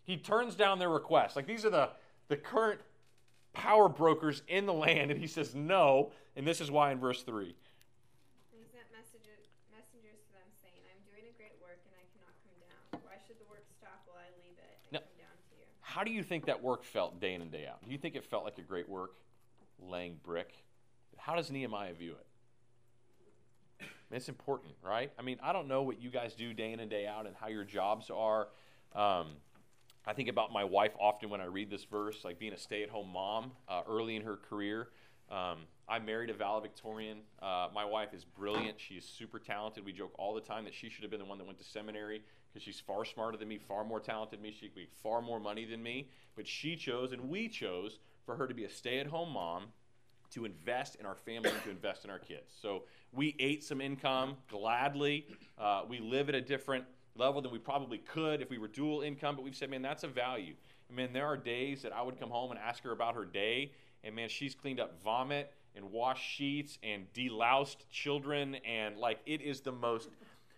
S1: He turns down their request. Like, these are the, the current power brokers in the land, and he says no, and this is why in verse three.
S6: And he sent messengers, messengers to them, saying, I am doing a great work, and I cannot come down. Why should the work stop while I leave it and
S1: Now,
S6: come down to you?
S1: how do you think that work felt day in and day out? Do you think it felt like a great work, laying brick? How does Nehemiah view it? I mean, it's important, right? I mean, I don't know what you guys do day in and day out and how your jobs are. Um, I think about my wife often when I read this verse, like being a stay-at-home mom uh, early in her career. Um, I married a valedictorian. Uh, my wife is brilliant. She is super talented. We joke all the time that she should have been the one that went to seminary because she's far smarter than me, far more talented than me. She could make far more money than me. But she chose, and we chose, for her to be a stay-at-home mom, to invest in our family and to invest in our kids. So we ate some income gladly. Uh, we live at a different level than we probably could if we were dual income, but we've said, man, that's a value. I mean, there are days that I would come home and ask her about her day, and man, she's cleaned up vomit and washed sheets and deloused children, and like it is the most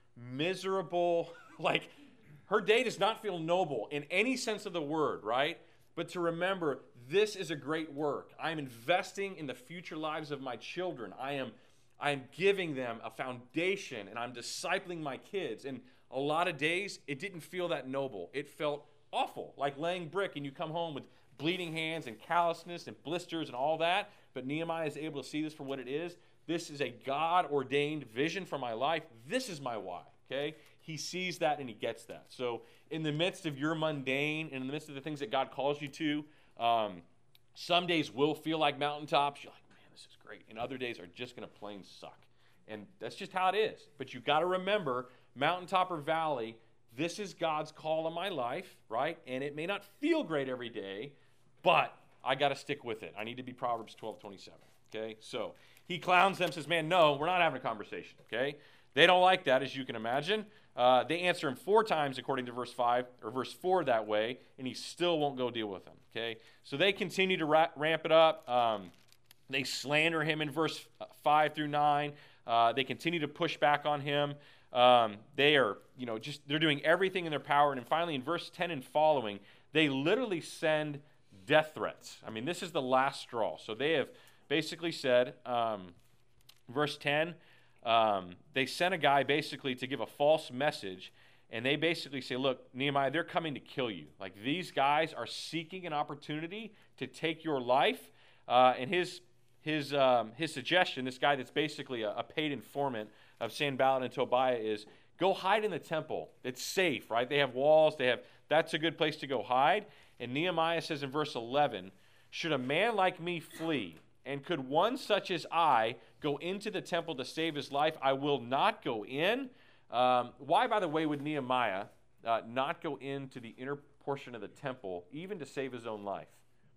S1: miserable, like her day does not feel noble in any sense of the word, right? But to remember, this is a great work. I'm investing in the future lives of my children. I am, I am giving them a foundation, and I'm discipling my kids. And a lot of days, it didn't feel that noble. It felt awful, like laying brick, and you come home with bleeding hands and callousness and blisters and all that. But Nehemiah is able to see this for what it is. This is a God-ordained vision for my life. This is my why, okay? He sees that and he gets that. So in the midst of your mundane and in the midst of the things that God calls you to, um, some days will feel like mountaintops. You're like, man, this is great. And other days are just going to plain suck. And that's just how it is. But you've got to remember, mountaintop or valley, this is God's call on my life, right? And it may not feel great every day, but I got to stick with it. I need to be Proverbs twelve twenty-seven, okay? So he clowns them, says, man, no, we're not having a conversation, okay? They don't like that, as you can imagine. Uh, they answer him four times, according to verse five, or verse four that way, and he still won't go deal with them, okay? So they continue to ra- ramp it up. Um, they slander him in verse five through nine. Uh, they continue to push back on him. Um, they are, you know, just, they're doing everything in their power. And finally, in verse ten and following, they literally send death threats. I mean, this is the last straw. So they have basically said, um, verse ten, um, they sent a guy basically to give a false message. And they basically say, look, Nehemiah, they're coming to kill you. Like, these guys are seeking an opportunity to take your life. Uh, and his his um, his suggestion, this guy that's basically a, a paid informant of Sanballat and Tobiah, is go hide in the temple. It's safe, right? They have walls. They have, that's a good place to go hide. And Nehemiah says in verse eleven, should a man like me flee, and could one such as I go into the temple to save his life? I will not go in. Um, why, by the way, would Nehemiah uh, not go into the inner portion of the temple, even to save his own life?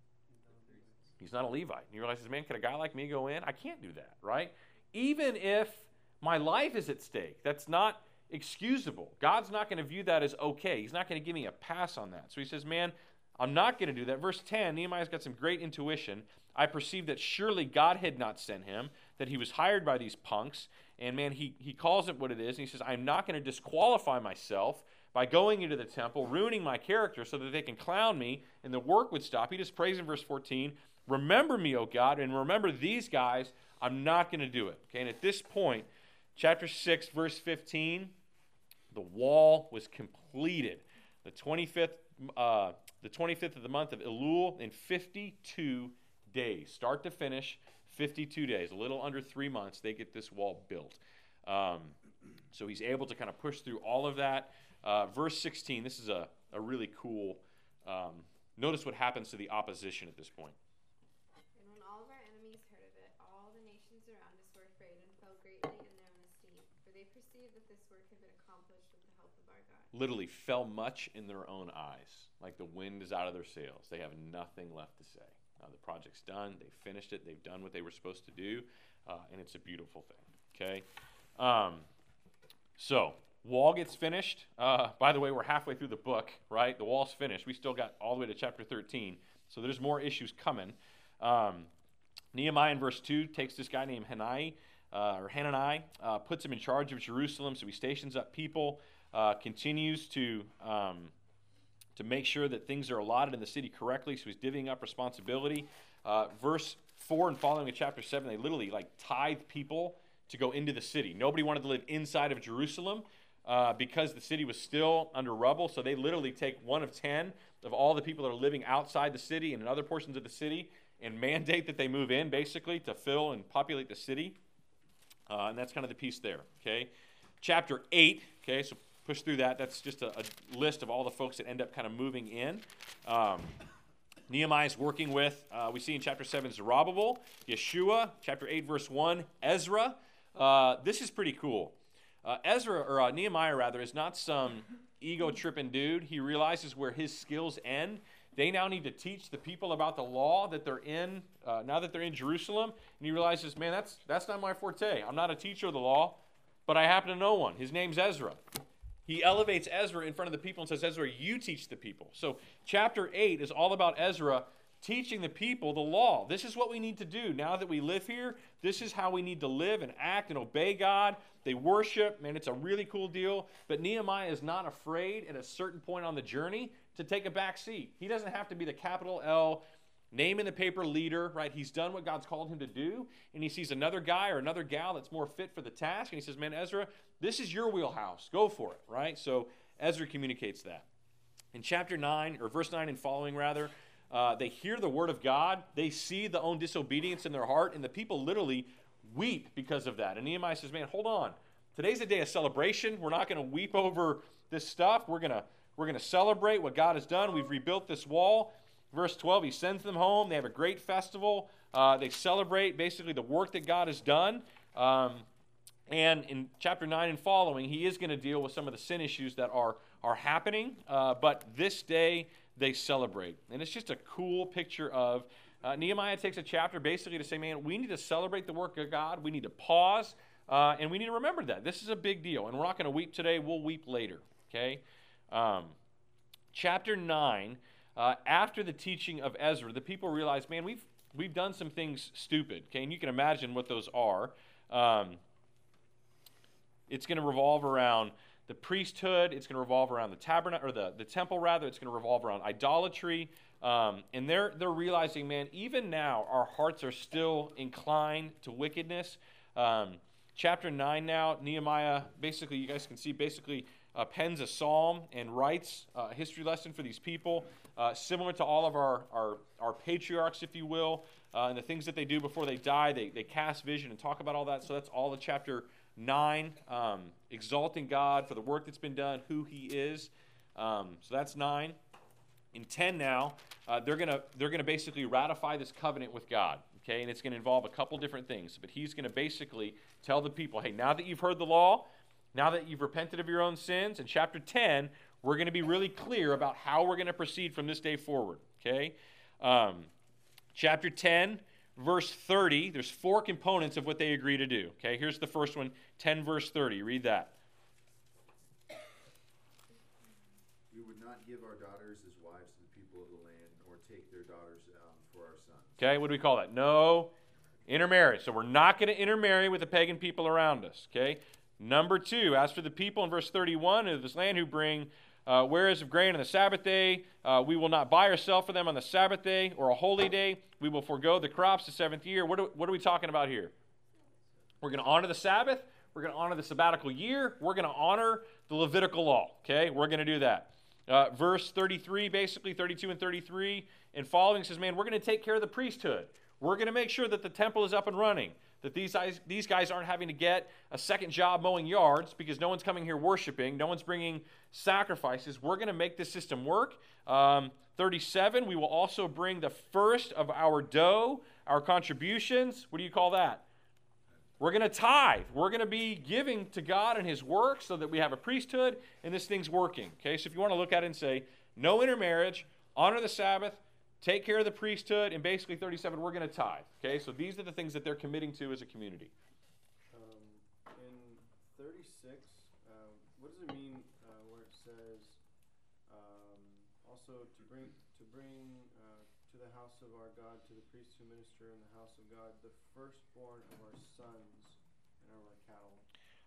S1: He's not a Levite. And you realize, man, could a guy like me go in? I can't do that, right? Even if my life is at stake, that's not excusable. God's not going to view that as okay. He's not going to give me a pass on that. So he says, man, I'm not going to do that. Verse ten, Nehemiah's got some great intuition. I perceived that surely God had not sent him, that he was hired by these punks. And man, he, he calls it what it is. And he says, I'm not going to disqualify myself by going into the temple, ruining my character so that they can clown me and the work would stop. He just prays in verse fourteen, remember me, O God, and remember these guys. I'm not going to do it. Okay, and at this point, chapter six, verse fifteen, the wall was completed. The twenty-fifth, uh, the twenty-fifth of the month of Elul in fifty-two days. Start to finish, fifty-two days. A little under three months, they get this wall built. Um, so he's able to kind of push through all of that. Uh, verse sixteen, this is a, a really cool, um, notice what happens to the opposition at this point.
S6: And when all of our enemies heard of it, all the nations around us were afraid and fell greatly in their own esteem, for they perceived that this work had been accomplished with the help of our God.
S1: Literally fell much in their own eyes, like the wind is out of their sails. They have nothing left to say. Uh, the project's done. They've finished it. They've done what they were supposed to do, uh, and it's a beautiful thing. Okay, um, so wall gets finished. Uh, by the way, we're halfway through the book, right? The wall's finished. We still got all the way to chapter thirteen, so there's more issues coming. Um, Nehemiah in verse two takes this guy named Hanani, uh, or Hanani, uh, puts him in charge of Jerusalem, so he stations up people, uh, continues to um, to make sure that things are allotted in the city correctly. So he's divvying up responsibility. Uh, verse four and following in chapter seven, they literally like tithe people to go into the city. Nobody wanted to live inside of Jerusalem uh, because the city was still under rubble. So they literally take one of ten of all the people that are living outside the city and in other portions of the city and mandate that they move in, basically, to fill and populate the city. Uh, and that's kind of the piece there, okay? Chapter eight, okay, so push through that. That's just a, a list of all the folks that end up kind of moving in. Um, Nehemiah is working with, uh, we see in chapter seven, Zerubbabel, Yeshua, chapter eight, verse one, Ezra. Uh, this is pretty cool. Uh, Ezra, or uh, Nehemiah, rather, is not some ego-tripping dude. He realizes where his skills end. They now need to teach the people about the law that they're in, uh, now that they're in Jerusalem. And he realizes, man, that's that's not my forte. I'm not a teacher of the law, but I happen to know one. His name's Ezra. He elevates Ezra in front of the people and says, Ezra, you teach the people. So chapter eight is all about Ezra teaching the people the law. This is what we need to do now that we live here. This is how we need to live and act and obey God. They worship. Man, it's a really cool deal. But Nehemiah is not afraid at a certain point on the journey to take a back seat. He doesn't have to be the capital L, name in the paper leader, right? He's done what God's called him to do, and he sees another guy or another gal that's more fit for the task, and he says, man, Ezra, this is your wheelhouse. Go for it, right? So Ezra communicates that. In chapter nine, or verse nine and following, rather, uh, they hear the word of God. They see the own disobedience in their heart, and the people literally weep because of that. And Nehemiah says, man, hold on. Today's a day of celebration. We're not going to weep over this stuff. We're going to we're going to celebrate what God has done. We've rebuilt this wall. Verse twelve, he sends them home. They have a great festival. Uh, they celebrate basically the work that God has done. Um, and in chapter nine and following, he is going to deal with some of the sin issues that are, are happening. Uh, but this day, they celebrate. And it's just a cool picture of uh, Nehemiah takes a chapter basically to say, man, we need to celebrate the work of God. We need to pause, uh, and we need to remember that. This is a big deal. And we're not going to weep today. We'll weep later, okay? Um, chapter nine, uh, after the teaching of Ezra, the people realize, man, we've we've done some things stupid, okay? And you can imagine what those are. Um, it's going to revolve around the priesthood. It's going to revolve around the tabernacle, or the, the temple, rather. It's going to revolve around idolatry. Um, and they're they're realizing, man, even now our hearts are still inclined to wickedness. Um, chapter nine now, Nehemiah, basically, you guys can see, basically uh, pens a psalm and writes uh, a history lesson for these people, uh, similar to all of our, our, our patriarchs, if you will, uh, and the things that they do before they die. They, they cast vision and talk about all that. So that's all of chapter nine, um, exalting God for the work that's been done, who he is. Um, so that's nine. In ten now, uh, they're gonna they're gonna basically ratify this covenant with God, okay? And it's gonna involve a couple different things. But he's gonna basically tell the people, hey, now that you've heard the law, now that you've repented of your own sins, in chapter ten, we're gonna be really clear about how we're gonna proceed from this day forward, okay? Um, chapter ten, verse thirty, there's four components of what they agree to do, okay? Here's the first one, ten verse thirty, read that.
S3: We would not give our daughters as wives to the people of the land, or take their daughters um, for our sons.
S1: Okay, what do we call that? No intermarriage. So we're not going to intermarry with the pagan people around us, okay? Number two, as for the people in verse thirty-one of this land who bring uh, wares of grain on the Sabbath day, uh, we will not buy or sell for them on the Sabbath day or a holy day. We will forego the crops the seventh year. What are, what are we talking about here? We're going to honor the Sabbath. We're going to honor the sabbatical year. We're going to honor the Levitical law, okay? We're going to do that. Uh, verse thirty-three, basically, thirty-two and thirty-three, and following says, man, we're going to take care of the priesthood. We're going to make sure that the temple is up and running, that these guys, these guys aren't having to get a second job mowing yards because no one's coming here worshiping, no one's bringing sacrifices. We're going to make this system work. Um, thirty-seven, we will also bring the first of our dough, our contributions. What do you call that? We're going to tithe. We're going to be giving to God and his work so that we have a priesthood and this thing's working. Okay, so if you want to look at it and say, no intermarriage, honor the Sabbath, take care of the priesthood, and basically thirty-seven, we're going to tithe. Okay, so these are the things that they're committing to as a community.
S5: Um, in thirty-six, uh, what does it mean uh, where it says um, also to bring to bring uh, to the house of our God, to the priests who minister in the house of God, the firstborn of our sons and of our cattle?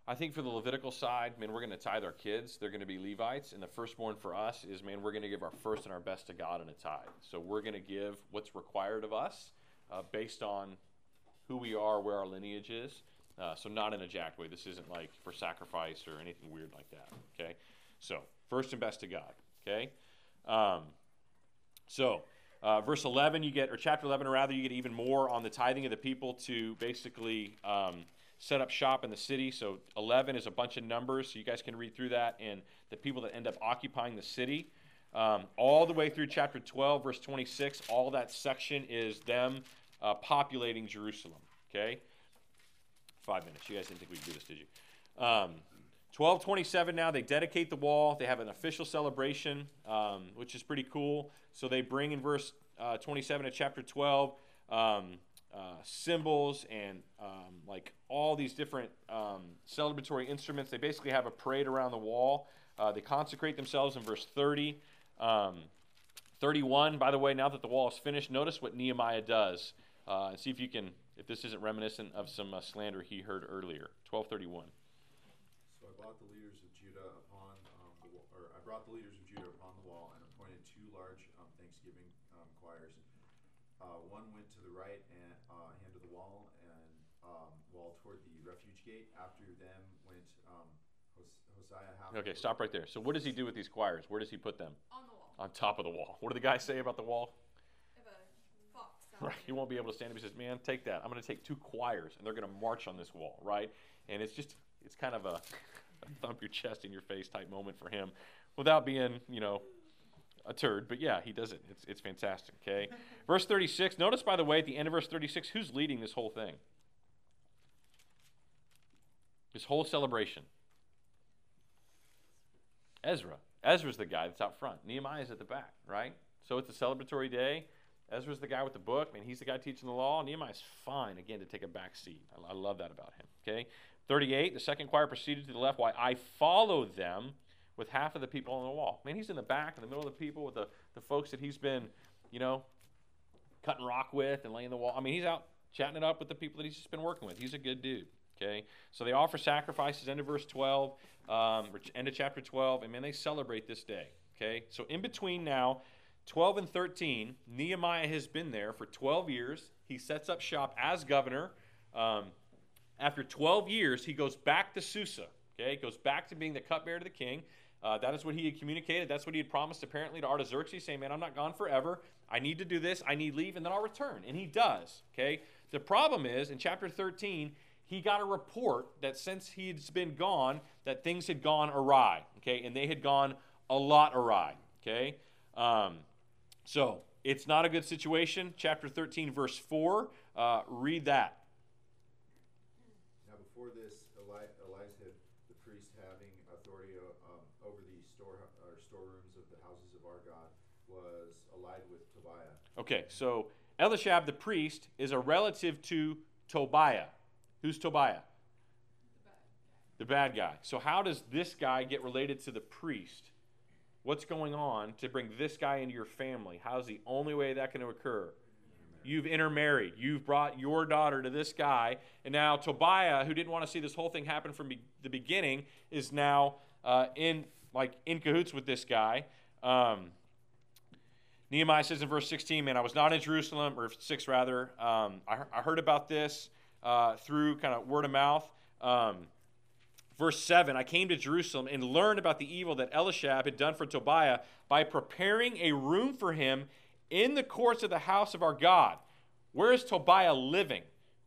S1: I think for the Levitical side, man, we're going to tithe our kids. They're going to be Levites. And the firstborn for us is, man, we're going to give our first and our best to God in a tithe. So we're going to give what's required of us uh, based on who we are, where our lineage is. Uh, so not in a jacked way. This isn't like for sacrifice or anything weird like that, okay? So first and best to God, okay? Um, so uh, verse eleven, you get, or chapter eleven, or rather, you get even more on the tithing of the people to basically um, set up shop in the city. So eleven is a bunch of numbers, so you guys can read through that, and the people that end up occupying the city. Um, all the way through chapter twelve, verse twenty-six, all that section is them uh, populating Jerusalem, okay? Five minutes. You guys didn't think we could do this, did you? Um, twelve twenty-seven now, they dedicate the wall. They have an official celebration, um, which is pretty cool. So they bring in verse uh, twenty-seven of chapter twelve um, uh, cymbals and um, like all these different um, celebratory instruments. They basically have a parade around the wall. Uh, they consecrate themselves in verse thirty. Um, thirty-one, by the way, now that the wall is finished, notice what Nehemiah does. Uh, and see if you can, if this isn't reminiscent of some uh, slander he heard earlier. twelve thirty-one.
S3: So I brought the leaders of Judah upon, um, the, wa- or I brought the leaders of Judah upon the wall and appointed two large um, Thanksgiving um, choirs. Uh, one went to the right and uh, hand of the wall and um, wall toward the refuge gate. After them went um, Hos- Hosea half.
S1: Okay, stop right there. So what does he do with these choirs? Where does he put them?
S4: On the wall.
S1: On top of the wall. What do the guys say about the wall?
S4: If a fox sounds
S1: Right, he won't be able to stand up. He says, man, take that. I'm going to take two choirs, and they're going to march on this wall, right? And it's just, it's kind of a, a thump your chest in your face type moment for him without being, you know, a turd. But yeah, he does it. It's, it's fantastic, okay? Verse thirty-six, notice, by the way, at the end of verse thirty-six, who's leading this whole thing? This whole celebration. Ezra. Ezra's the guy that's out front. Nehemiah's at the back, right? So it's a celebratory day. Ezra's the guy with the book. Man, he's the guy teaching the law. Nehemiah's fine, again, to take a back seat. I, I love that about him, okay? thirty-eight, the second choir proceeded to the left while I followed them with half of the people on the wall. Man, he's in the back, in the middle of the people with the, the folks that he's been, you know, cutting rock with and laying the wall. I mean, he's out chatting it up with the people that he's just been working with. He's a good dude, okay? So they offer sacrifices, end of verse twelve, um, end of chapter twelve, and man, they celebrate this day, okay? So in between now, twelve and thirteen, Nehemiah has been there for twelve years. He sets up shop as governor. Um, after twelve years, he goes back to Susa, okay? Goes back to being the cupbearer to the king. Uh, that is what he had communicated. That's what he had promised apparently to Artaxerxes, saying, man, I'm not gone forever. I need to do this. I need leave, and then I'll return. And he does, okay? The problem is, in chapter thirteen, he got a report that since he'd been gone, that things had gone awry, okay? And they had gone a lot awry, okay? Um, so it's not a good situation. Chapter thirteen, verse four, uh, read that.
S3: Now before this, Eli- Elishab, the priest, having authority uh, um, over the store or storerooms of the houses of our God, was allied with Tobiah.
S1: Okay, so Elishab, the priest, is a relative to Tobiah. Who's Tobiah? The bad guy. So how does this guy get related to the priest? What's going on to bring this guy into your family? How's the only way that can occur? You've intermarried. You've brought your daughter to this guy. And now Tobiah, who didn't want to see this whole thing happen from be- the beginning, is now uh, in like in cahoots with this guy. Um, Nehemiah says in verse sixteen, man, I was not in Jerusalem, or six rather. Um, I, I heard about this uh, through kind of word of mouth. Um, Verse seven, I came to Jerusalem and learned about the evil that Elishab had done for Tobiah by preparing a room for him in the courts of the house of our God. Where is Tobiah living?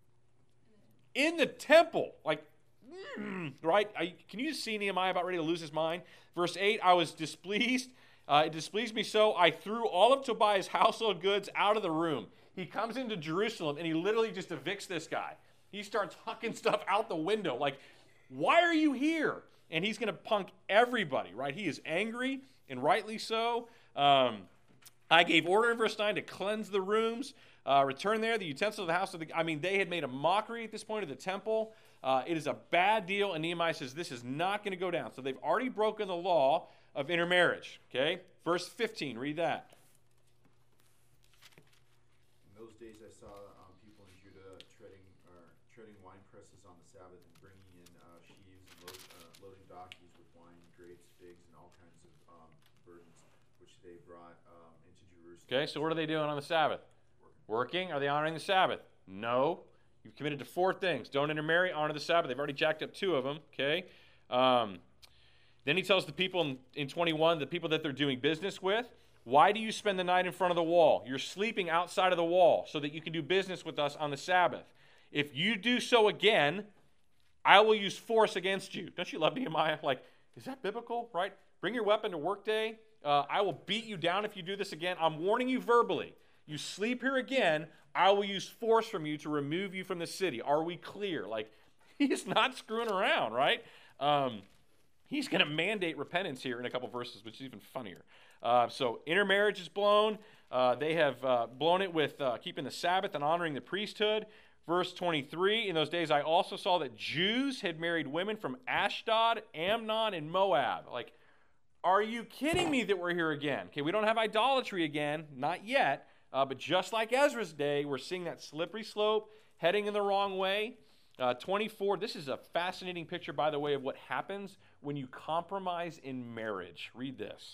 S1: In the temple. Like, mm, right? I, can you see Nehemiah about ready to lose his mind? Verse eight, I was displeased. Uh, it displeased me so I threw all of Tobiah's household goods out of the room. He comes into Jerusalem and he literally just evicts this guy. He starts hucking stuff out the window. Like, why are you here? And he's going to punk everybody, right? He is angry, and rightly so. Um, I gave order in verse nine to cleanse the rooms, uh, return there, the utensils of the house of the... I mean, they had made a mockery at this point of the temple. Uh, it is a bad deal, and Nehemiah says this is not going to go down. So they've already broken the law of intermarriage, okay? Verse fifteen, read that.
S3: In those days I saw um, people in Judah treading, or treading wine presses on the Sabbath and bringing in uh, sheaves and load, uh, loading donkeys with wine, grapes, figs, and all kinds of um, burdens, which they brought um, into Jerusalem.
S1: Okay, so what are they doing on the Sabbath? Working. Are they honoring the Sabbath? No. You've committed to four things. Don't intermarry, honor the Sabbath. They've already jacked up two of them, okay? Um, then he tells the people in, in twenty-one, the people that they're doing business with, why do you spend the night in front of the wall? You're sleeping outside of the wall so that you can do business with us on the Sabbath. If you do so again, I will use force against you. Don't you love Nehemiah? Like, is that biblical, right? Bring your weapon to work day. Uh, I will beat you down if you do this again. I'm warning you verbally. You sleep here again, I will use force from you to remove you from the city. Are we clear? Like, he's not screwing around, right? Um, he's going to mandate repentance here in a couple verses, which is even funnier. Uh, so intermarriage is blown. Uh, they have uh, blown it with uh, keeping the Sabbath and honoring the priesthood. Verse twenty-three, in those days I also saw that Jews had married women from Ashdod, Ammon, and Moab. Like, are you kidding me that we're here again? Okay, we don't have idolatry again, not yet. Uh, but just like Ezra's day, we're seeing that slippery slope heading in the wrong way. Uh, twenty-four, this is a fascinating picture, by the way, of what happens when you compromise in marriage. Read this.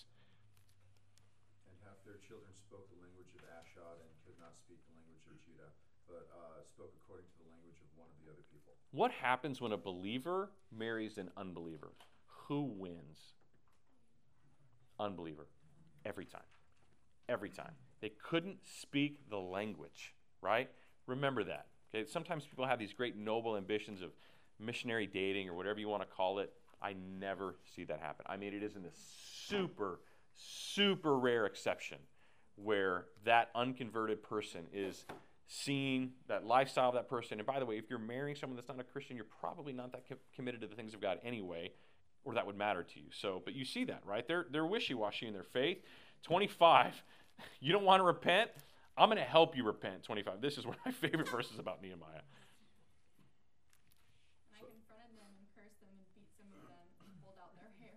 S3: And half their children spoke the language of Ashdod and could not speak the language of Judah, but uh, spoke according to the language of one of the other people.
S1: What happens when a believer marries an unbeliever? Who wins? Unbeliever. Every time. Every time. They couldn't speak the language, right? Remember that. Okay? Sometimes people have these great noble ambitions of missionary dating or whatever you want to call it. I never see that happen. I mean, it is in the super, super rare exception where that unconverted person is seeing that lifestyle of that person. And by the way, if you're marrying someone that's not a Christian, you're probably not that co- committed to the things of God anyway, or that would matter to you. So, but you see that, right? They're, they're wishy-washy in their faith. twenty-five, you don't want to repent? I'm going to help you repent. twenty-five. This is one of my favorite verses about Nehemiah.
S4: And I confronted them and cursed them and beat some of them and pulled out their hair.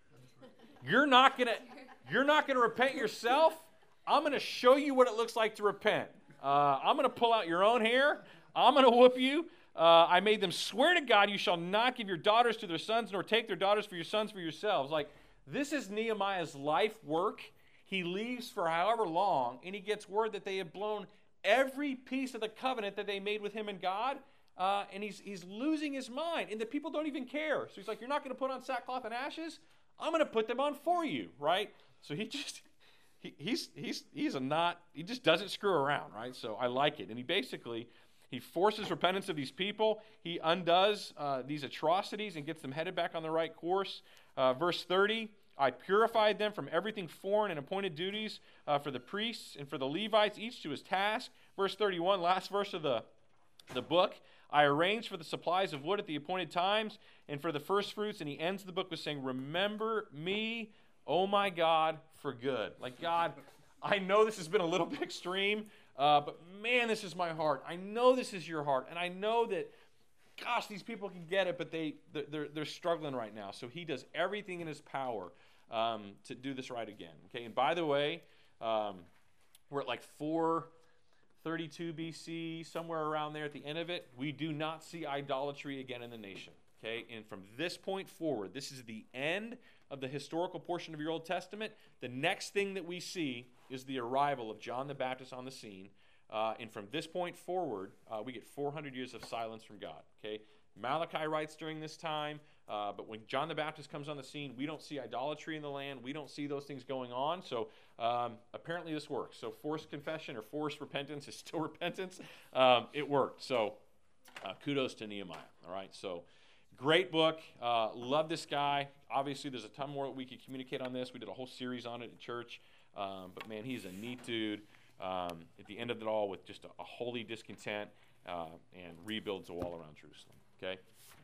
S1: You're not going to you're not going to repent yourself? I'm going to show you what it looks like to repent. Uh, I'm going to pull out your own hair. I'm going to whoop you. Uh, I made them swear to God, you shall not give your daughters to their sons, nor take their daughters for your sons for yourselves. Like, this is Nehemiah's life work. He leaves for however long, and he gets word that they have blown every piece of the covenant that they made with him and God, uh, and he's he's losing his mind, and the people don't even care. So he's like, you're not going to put on sackcloth and ashes? I'm going to put them on for you, right? So he just, he, he's he's he's a not, he just doesn't screw around, right? So I like it. And he basically, he forces repentance of these people. He undoes uh, these atrocities and gets them headed back on the right course. Uh, verse thirty, I purified them from everything foreign and appointed duties uh, for the priests and for the Levites, each to his task. Verse thirty-one, last verse of the, the book. I arranged for the supplies of wood at the appointed times and for the first fruits. And he ends the book with saying, remember me, oh my God, for good. Like, God, I know this has been a little bit extreme, uh, but man, this is my heart. I know this is your heart. And I know that, gosh, these people can get it, but they, they're, they're struggling right now. So he does everything in his power um, to do this right again. Okay, and by the way, um, we're at like four thirty-two B C, somewhere around there at the end of it. We do not see idolatry again in the nation. Okay, and from this point forward, this is the end of the historical portion of your Old Testament. The next thing that we see is the arrival of John the Baptist on the scene. Uh, and from this point forward, uh, we get four hundred years of silence from God. Okay, Malachi writes during this time, uh, but when John the Baptist comes on the scene, we don't see idolatry in the land. We don't see those things going on. So um, apparently this works. So forced confession or forced repentance is still repentance. Um, it worked. So uh, kudos to Nehemiah. All right. So great book. Uh, love this guy. Obviously, there's a ton more that we could communicate on this. We did a whole series on it at church. Um, but man, he's a neat dude. Um, at the end of it all, with just a, a holy discontent uh, and rebuilds a wall around Jerusalem. Okay?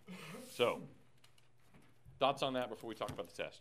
S1: So, thoughts on that before we talk about the test?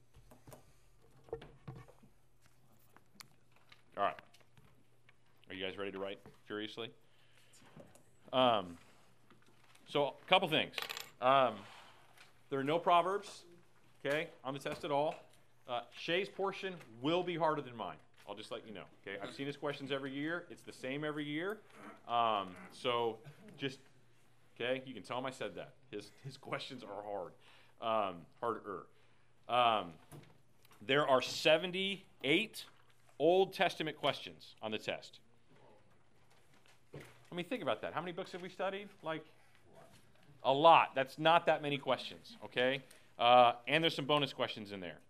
S1: All right. Are you guys ready to write furiously? Um, so, a couple things. Um, there are no Proverbs, okay, on the test at all. Uh, Shay's portion will be harder than mine. I'll just let you know. Okay, I've seen his questions every year. It's the same every year. Um, so just Okay, you can tell him I said that. His his questions are hard, um, harder. Um, there are seventy-eight Old Testament questions on the test. I mean, think about that. How many books have we studied? Like a lot. That's not that many questions. Okay, uh, and there's some bonus questions in there.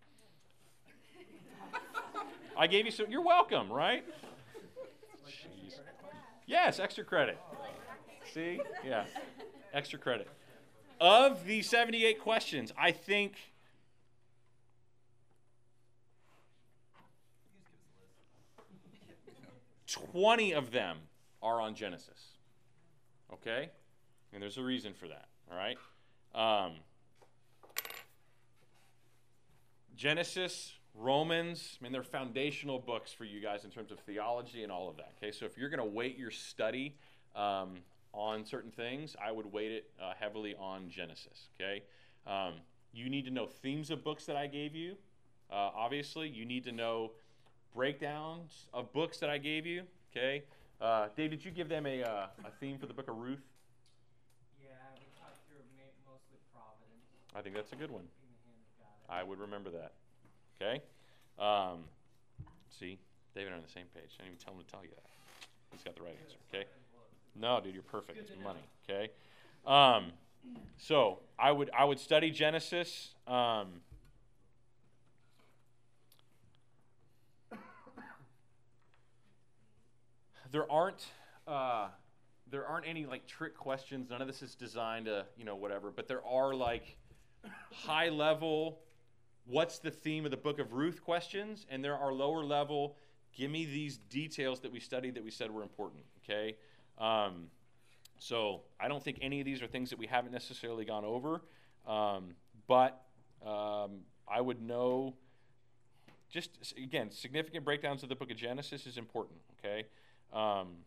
S1: I gave you some. You're welcome, right? Jeez. Yes, extra credit. See? Yeah, extra credit. Of the seventy-eight questions, I think twenty of them are on Genesis. Okay? And there's a reason for that. All right? Um, Genesis, Romans, I mean, they're foundational books for you guys in terms of theology and all of that. Okay? So if you're going to weight your study um, on certain things, I would weight it uh, heavily on Genesis. Okay? Um, you need to know themes of books that I gave you. Uh, obviously, you need to know breakdowns of books that I gave you. Okay? Uh, Dave, did you give them a, uh, a theme for the book of Ruth?
S7: Yeah, we talked through ma- mostly Providence.
S1: I think that's a good one.
S7: In the hand of God.
S1: I would remember that. Okay? Um, see, David and I are on the same page. I didn't even tell him to tell you that. He's got the right answer. Okay? No, dude, you're perfect. It's money. Okay? Um, so I would I would study Genesis. Um, there aren't uh, there aren't any like trick questions. None of this is designed to, you know, whatever. But there are like high level, what's the theme of the book of Ruth questions, and there are lower level, give me these details that we studied that we said were important. Okay. Um, so I don't think any of these are things that we haven't necessarily gone over, um, but um, I would know. Just again, significant breakdowns of the book of Genesis is important. Okay. Um,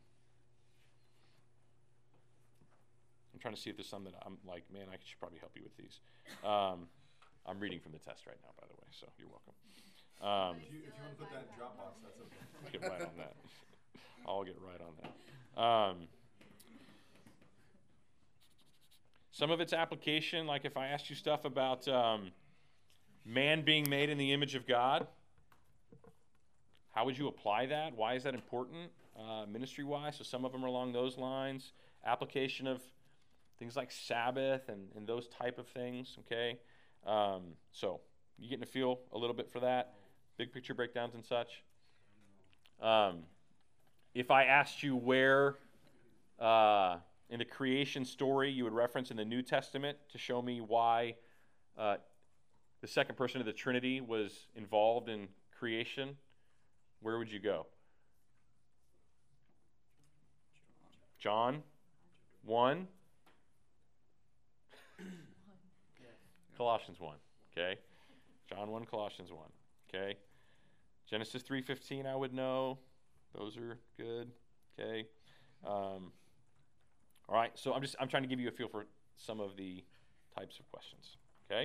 S1: I'm trying to see if there's some that I'm like, man, I should probably help you with these. Um, I'm reading from the test right now, by the way, so you're welcome. Um,
S3: If you, if you want to put that in Dropbox, that's okay.
S1: I'll get right on that. I'll get right on that. Um, some of its application, like if I asked you stuff about um, man being made in the image of God, how would you apply that? Why is that important uh, ministry-wise? So some of them are along those lines. Application of things like Sabbath and, and those type of things, okay? Um, so you getting a feel a little bit for that? Big picture breakdowns and such. Um, if I asked you where uh, in the creation story you would reference in the New Testament to show me why uh, the second person of the Trinity was involved in creation, where would you go? John one. Colossians one. Okay. John one, Colossians one. Okay. Genesis three fifteen I would know. Those are good. Okay. Um, all right. So I'm just I'm trying to give you a feel for some of the types of questions. Okay.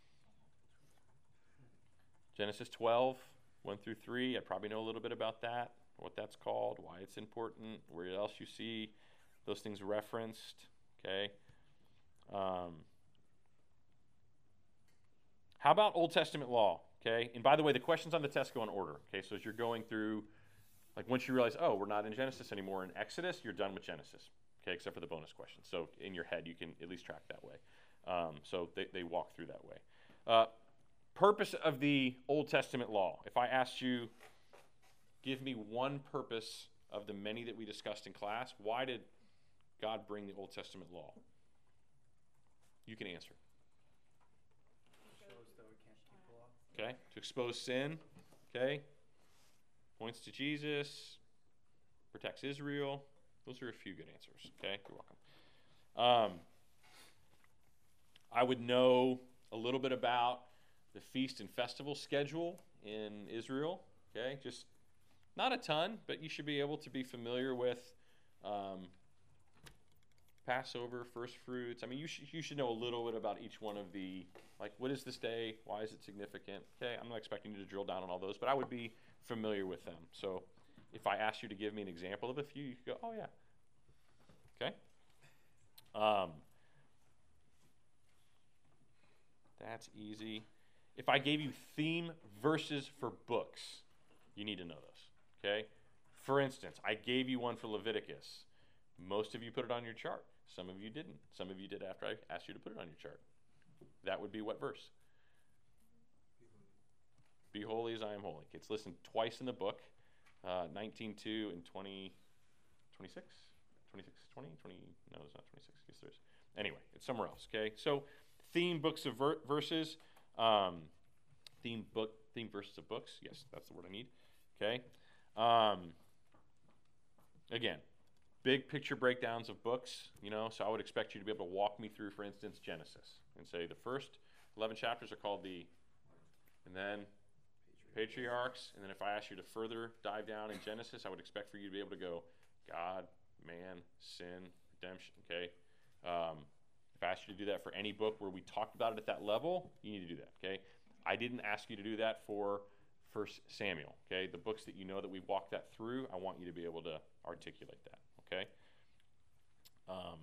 S1: Genesis twelve, one through three. I probably know a little bit about that, what that's called, why it's important, where else you see those things referenced. Okay. Um, how about Old Testament law? Okay. And by the way, the questions on the test go in order. Okay. So as you're going through, like once you realize, oh, we're not in Genesis anymore, in Exodus, you're done with Genesis. Okay. Except for the bonus questions. So in your head, you can at least track that way. Um, so they, they walk through that way. Uh, purpose of the Old Testament law. If I asked you, give me one purpose of the many that we discussed in class, why did God bring the Old Testament law? You can answer.
S5: Shows that we can't keep the law.
S1: Okay, to expose sin. Okay, points to Jesus, protects Israel. Those are a few good answers. Okay, you're welcome. Um, I would know a little bit about the feast and festival schedule in Israel. Okay, just not a ton, but you should be able to be familiar with um, Passover, first fruits. I mean, you should you should know a little bit about each one of the, like, what is this day? Why is it significant? Okay, I'm not expecting you to drill down on all those, but I would be familiar with them. So if I asked you to give me an example of a few, you could go, oh yeah. Okay. Um, that's easy. If I gave you theme verses for books, you need to know those, okay? For instance, I gave you one for Leviticus. Most of you put it on your chart. Some of you didn't. Some of you did after I asked you to put it on your chart. That would be what verse? Be holy as I am holy. It's listed twice in the book, uh, nineteen two and twenty, twenty-six? twenty-six, twenty, twenty, no, it's not twenty-six. Yes, there is. Anyway, it's somewhere else, okay? So, theme books of ver- verses, um, theme book, theme verses of books. Yes, that's the word I need, okay? Um, again, big picture breakdowns of books, you know, so I would expect you to be able to walk me through, for instance, Genesis, and say the first eleven chapters are called the, and then patriarchs, and then if I ask you to further dive down in Genesis, I would expect for you to be able to go God, man, sin, redemption, okay? Um, if I asked you to do that for any book where we talked about it at that level, you need to do that, okay? I didn't ask you to do that for First Samuel, okay? The books that you know that we walked that through, I want you to be able to articulate that, okay? Um,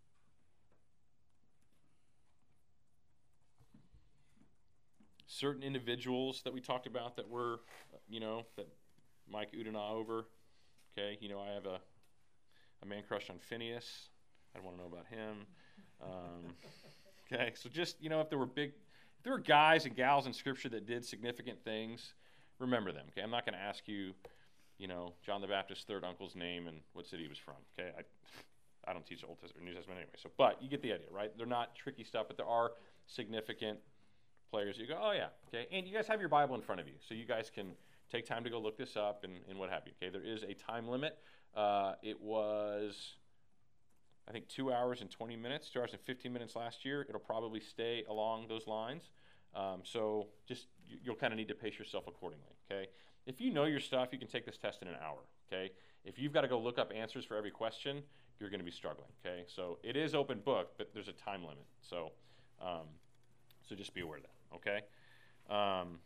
S1: certain individuals that we talked about that were, you know, that Mike Udana over, okay? You know, I have a, a man crush on Phineas. I don't want to know about him. Um, okay, so just, you know, if there were big, if there were guys and gals in Scripture that did significant things, remember them, okay? I'm not going to ask you, you know, John the Baptist's third uncle's name and what city he was from, okay? I, I don't teach Old Testament or New Testament anyway, so, but you get the idea, right? They're not tricky stuff, but there are significant players. You go, oh, yeah, okay? And you guys have your Bible in front of you, so you guys can take time to go look this up and, and what have you, okay? There is a time limit. Uh, it was, I think, two hours and twenty minutes, two hours and fifteen minutes last year. It'll probably stay along those lines. Um, so just, you, you'll kind of need to pace yourself accordingly, okay? If you know your stuff, you can take this test in an hour, okay? If you've got to go look up answers for every question, you're going to be struggling, okay? So it is open book, but there's a time limit. So, um, so just be aware of that, okay? Um,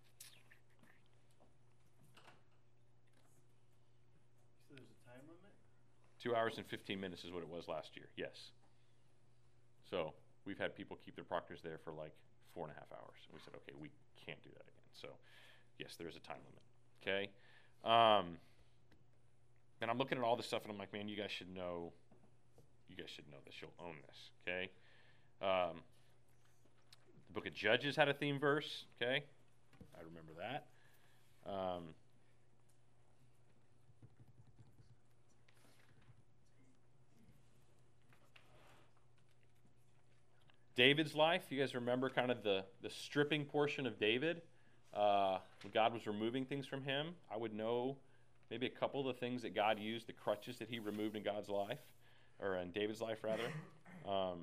S5: So there's a time limit?
S1: Two hours and fifteen minutes is what it was last year, yes. So we've had people keep their proctors there for like four and a half hours. And we said, okay, we can't do that again. So yes, there is a time limit, okay? Um, and I'm looking at all this stuff and I'm like, man, you guys should know, you guys should know this. You'll own this, okay? Um, the book of Judges had a theme verse, okay? I remember that. Um, David's life, you guys remember kind of the, the stripping portion of David? Uh, when God was removing things from him, I would know maybe a couple of the things that God used, the crutches that he removed in God's life, or in David's life, rather. Um,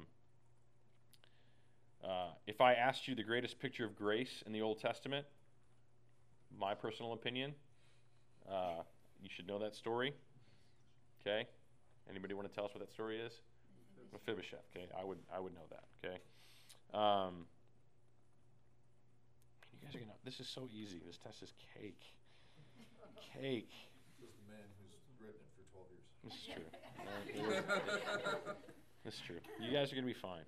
S1: uh, if I asked you the greatest picture of grace in the Old Testament, my personal opinion, uh, you should know that story. Okay? Anybody want to tell us what that story is? Mephibosheth. Okay, I would I would know that. Okay, um, you guys are gonna. This is so easy. This test is cake. Cake.
S3: This is the man who's written it for twelve years.
S1: This is true. Uh, this is true. You guys are gonna be fine.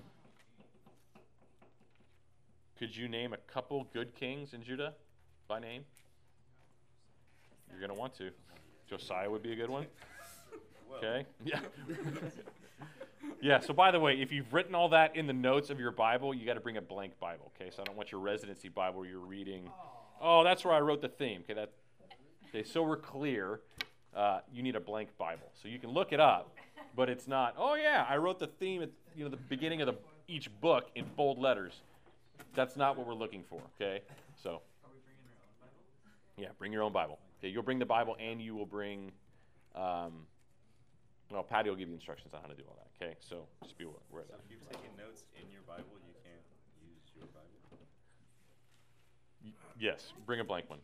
S1: Could you name a couple good kings in Judah by name? You're gonna want to. Josiah would be a good one. Okay. Yeah. Yeah, so by the way, if you've written all that in the notes of your Bible, you got to bring a blank Bible, okay? So I don't want your residency Bible where you're reading, oh, that's where I wrote the theme, okay? That, okay, so we're clear. Uh, you need a blank Bible. So you can look it up, but it's not, oh, yeah, I wrote the theme at you know the beginning of the each book in bold letters. That's not what we're looking for, okay? So,
S7: Are we bringing our own Bible?
S1: yeah, bring your own Bible. Okay, you'll bring the Bible and you will bring, um, well, Patty will give you instructions on how to do all that, okay? So just be aware of
S8: So
S1: that.
S8: if you're taking notes in your Bible, you can't use your Bible?
S1: Y- Yes, bring a blank one.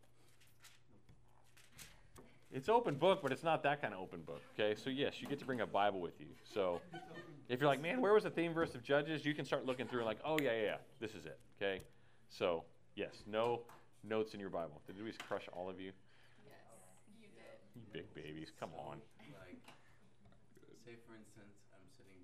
S1: It's open book, but it's not that kind of open book, okay? So yes, you get to bring a Bible with you. So if you're like, man, where was the theme verse of Judges? You can start looking through and like, oh, yeah, yeah, yeah, this is it, okay? So yes, no notes in your Bible. Did we crush all of you?
S4: Yes, you did.
S1: You big babies, come on.
S9: Like, say for instance, I'm sitting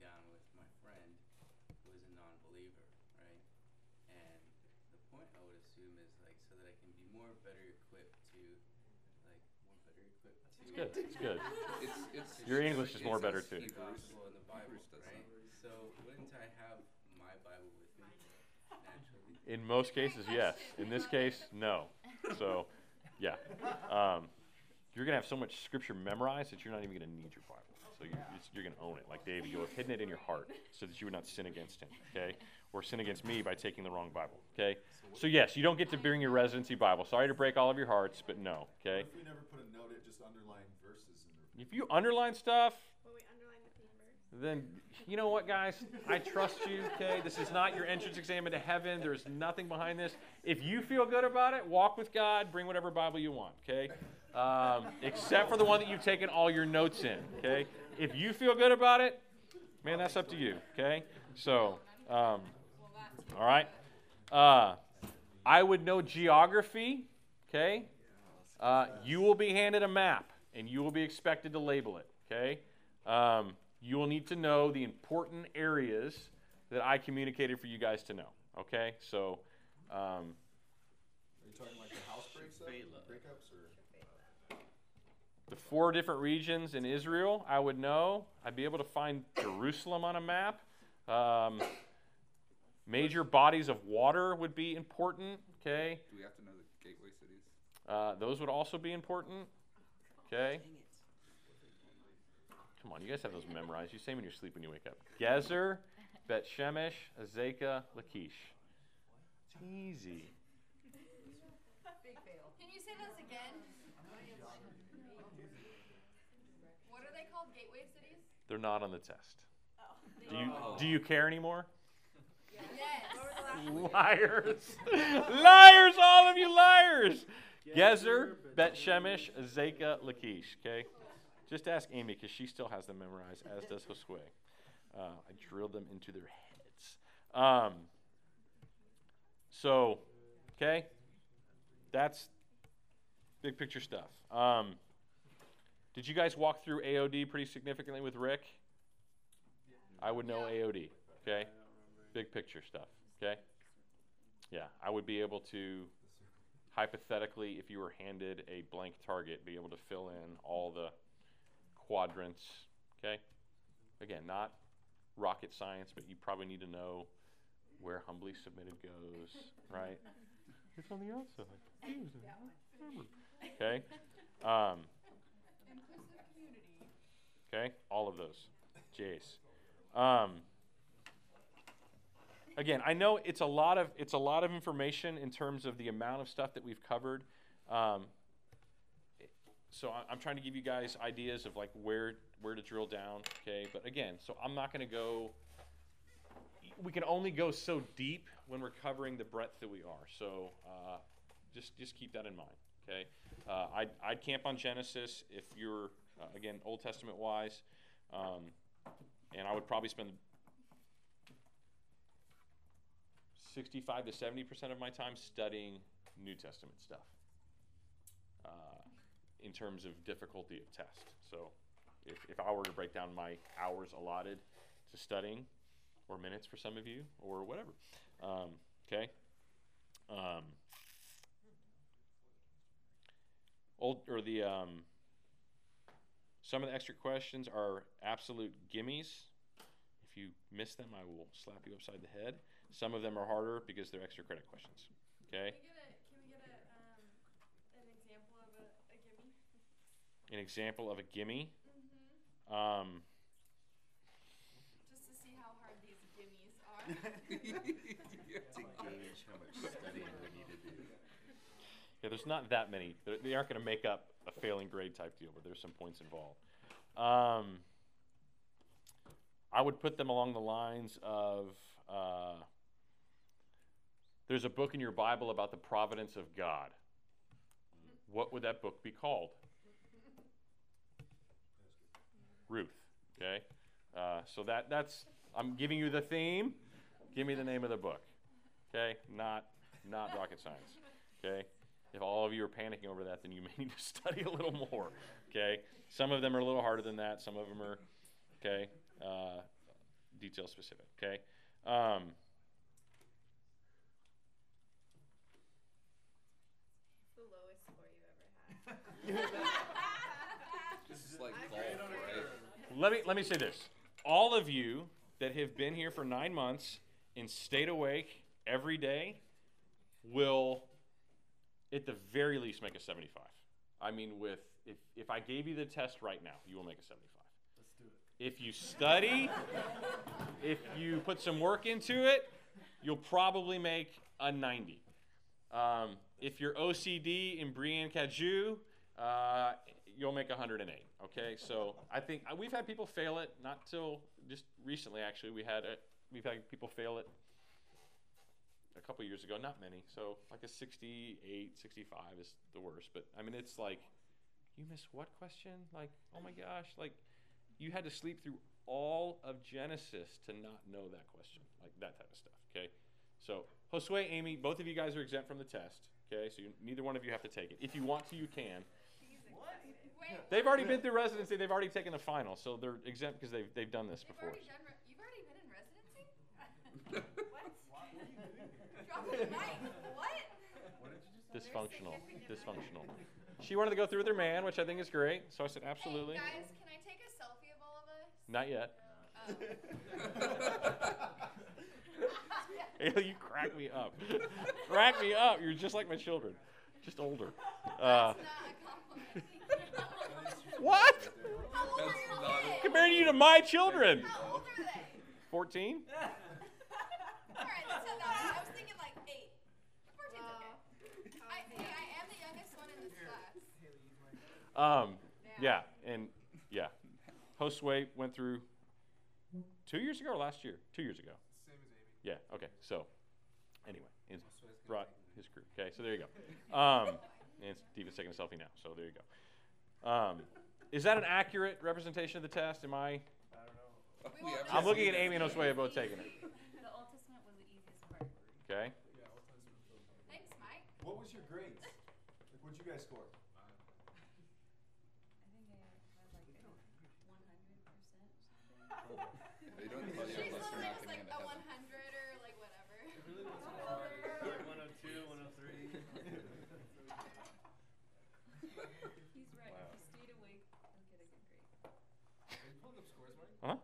S9: down with my friend who is a non-believer, right? And the point I would assume is like so that I can be more better equipped to, like more better equipped to.
S1: It's good. It's good.
S9: It's, it's,
S1: Your English is more
S9: it's
S1: better
S9: us,
S1: too.
S9: The gospel in the Bible, right? So wouldn't I have my Bible with me naturally?
S1: In most cases, yes. In this case, no. So, yeah. Um, you're going to have so much scripture memorized that you're not even going to need your Bible. So you're, you're going to own it. Like David, you'll have hidden it in your heart so that you would not sin against him, okay? Or sin against me by taking the wrong Bible, okay? So, yes, you don't get to bring your residency Bible. Sorry to break all of your hearts, but no, okay?
S3: If we never put a note, it just underlined verses in there.
S1: If you underline stuff,
S6: Will we underline the theme verse?
S1: then you know what, guys? I trust you, okay? This is not your entrance exam into heaven. There's nothing behind this. If you feel good about it, walk with God. Bring whatever Bible you want, okay? Um, except for the one that you've taken all your notes in, okay? If you feel good about it, man, that's up to you, okay? So, um, all right. Uh, I would know geography, okay? Uh, you will be handed a map, and you will be expected to label it, okay? Um, you will need to know the important areas that I communicated for you guys to know, okay? So, um,
S3: Are you talking like the house breaks up, breakups, or?
S1: the four different regions in Israel, I would know. I'd be able to find Jerusalem on a map. Um, major bodies of water would be important, okay?
S10: Do we have to know the gateway cities?
S1: Uh, those would also be important, okay? Come on, you guys have those memorized. You say them in your sleep when you wake up. Gezer, Bet Shemesh, Azekah, Lachish. It's easy.
S2: Big fail.
S4: Can you say those again? What are they called? Gateway cities?
S1: They're not on the test. Do you do you care anymore?
S4: Yes.
S1: Liars. Liars, all of you liars. Gezer, Bet Shemesh, Azekah, Lachish, okay? Just ask Amy because she still has them memorized, as does Josue. Uh, I drilled them into their heads. Um, so, okay, that's big picture stuff. Um, did you guys walk through A O D pretty significantly with Rick? I would know A O D, okay? Big picture stuff, okay? Yeah, I would be able to, hypothetically, if you were handed a blank target, be able to fill in all the quadrants, okay? Again, not rocket science, but you probably need to know where humbly submitted goes, right? It's on the outside. Okay? Um,
S4: Inclusive community.
S1: okay? All of those. Jace. Um, again, I know it's a lot of it's a lot of information in terms of the amount of stuff that we've covered. Um, So I- I'm trying to give you guys ideas of like where where to drill down, okay? But again, so I'm not going to go. We can only go so deep when we're covering the breadth that we are. So uh, just just keep that in mind, okay? Uh, I'd I'd camp on Genesis if you're uh, again Old Testament wise, um, and I would probably spend sixty-five to seventy percent of my time studying New Testament stuff. Uh, in terms of difficulty of test. So if, if I were to break down my hours allotted to studying, or minutes for some of you, or whatever, um, okay? Um, old, or the, um, some of the extra questions are absolute gimmies. If you miss them, I will slap you upside the head. Some of them are harder because they're extra credit questions, okay?
S4: Can we get a, can we get a, um, an example of a, a gimme?
S1: An example of a gimme.
S4: Mm-hmm.
S1: Um,
S4: Just to see how hard these gimmies are.
S8: You have to gauge how much studying we need to do.
S1: yeah, there's not that many. They're, they aren't going to make up a failing grade type deal, but there's some points involved. Um, I would put them along the lines of, uh, there's a book in your Bible about the providence of God. What would that book be called? Ruth, okay? Uh, so that that's, I'm giving you the theme. Give me the name of the book, okay? Not, not rocket science, okay? If all of you are panicking over that, then you may need to study a little more, okay? Some of them are a little harder than that. Some of them are, okay? Uh, detail specific, okay? Um,
S6: It's the lowest score you've ever had.
S10: This is like golf, right?
S1: let me let me say this. All of you that have been here for nine months and stayed awake every day will, at the very least, make a seventy-five. I mean, with if, if I gave you the test right now, you will make a seventy-five.
S5: Let's do it.
S1: If you study, if you put some work into it, you'll probably make a ninety. Um, if you're O C D in Brienne Caju, uh, you'll make one hundred eight. Okay, so I think uh, we've had people fail it. Not till just recently, actually. We had a, we've had people fail it a couple years ago. Not many. So like a sixty-eight, sixty-five is the worst. But I mean, it's like, you missed what question? Like, oh my gosh, like you had to sleep through all of Genesis to not know that question, like that type of stuff. Okay, so Josue, Amy, both of you guys are exempt from the test. Okay, so you, neither one of you have to take it. If you want to, you can.
S4: Wait,
S1: They've already been through residency. They've already taken the final, so they're exempt because they've they've done this
S4: you've
S1: before.
S4: already done. Re- you've already been in residency. What? Drop the mic. What?
S1: Dysfunctional, dysfunctional. She wanted to go through with her man, which I think is great. So I said absolutely.
S4: Hey guys, can I take a selfie of all of us?
S1: Not yet.
S4: Oh.
S1: You crack me up. Crack me up. You're just like my children, just older. Uh,
S4: That's not a compliment.
S1: what?
S4: How old are
S10: That's
S4: your
S10: not-
S4: kids?
S1: Comparing you to my children.
S4: How old are they?
S1: fourteen?
S4: All right, let's have that. I was thinking like eight. fourteen's okay. I, hey, I am the youngest one in this class.
S1: Um, yeah, and yeah. Josue went through two years ago or last year? Two years ago.
S7: Same as Amy.
S1: Yeah, okay. So, anyway, he's brought his crew. Okay, so there you go. Um, and Steven's taking a selfie now, so there you go. Um, is that an accurate representation of the test? Am I?
S5: I don't know.
S4: We won't
S1: I'm
S4: know.
S1: looking at Amy and Josue both taking it.
S2: The Old Testament was the easiest part.
S1: Okay.
S7: Yeah, Old Testament film.
S4: Thanks, Mike.
S3: What was your grades? Like, what'd you guys score?
S2: I think I had like a one hundred percent or something.
S10: They don't tell you
S4: She's
S10: unless you're
S4: literally
S10: not
S4: just
S10: getting
S4: like
S10: into
S4: a
S10: heaven.
S4: one hundred or like whatever.
S5: It really wasn't hard. Like one oh two, one oh three.
S2: He's right. If you stayed awake, you'll get a good grade.
S7: Are you pulling up scores, Mike?
S1: Huh?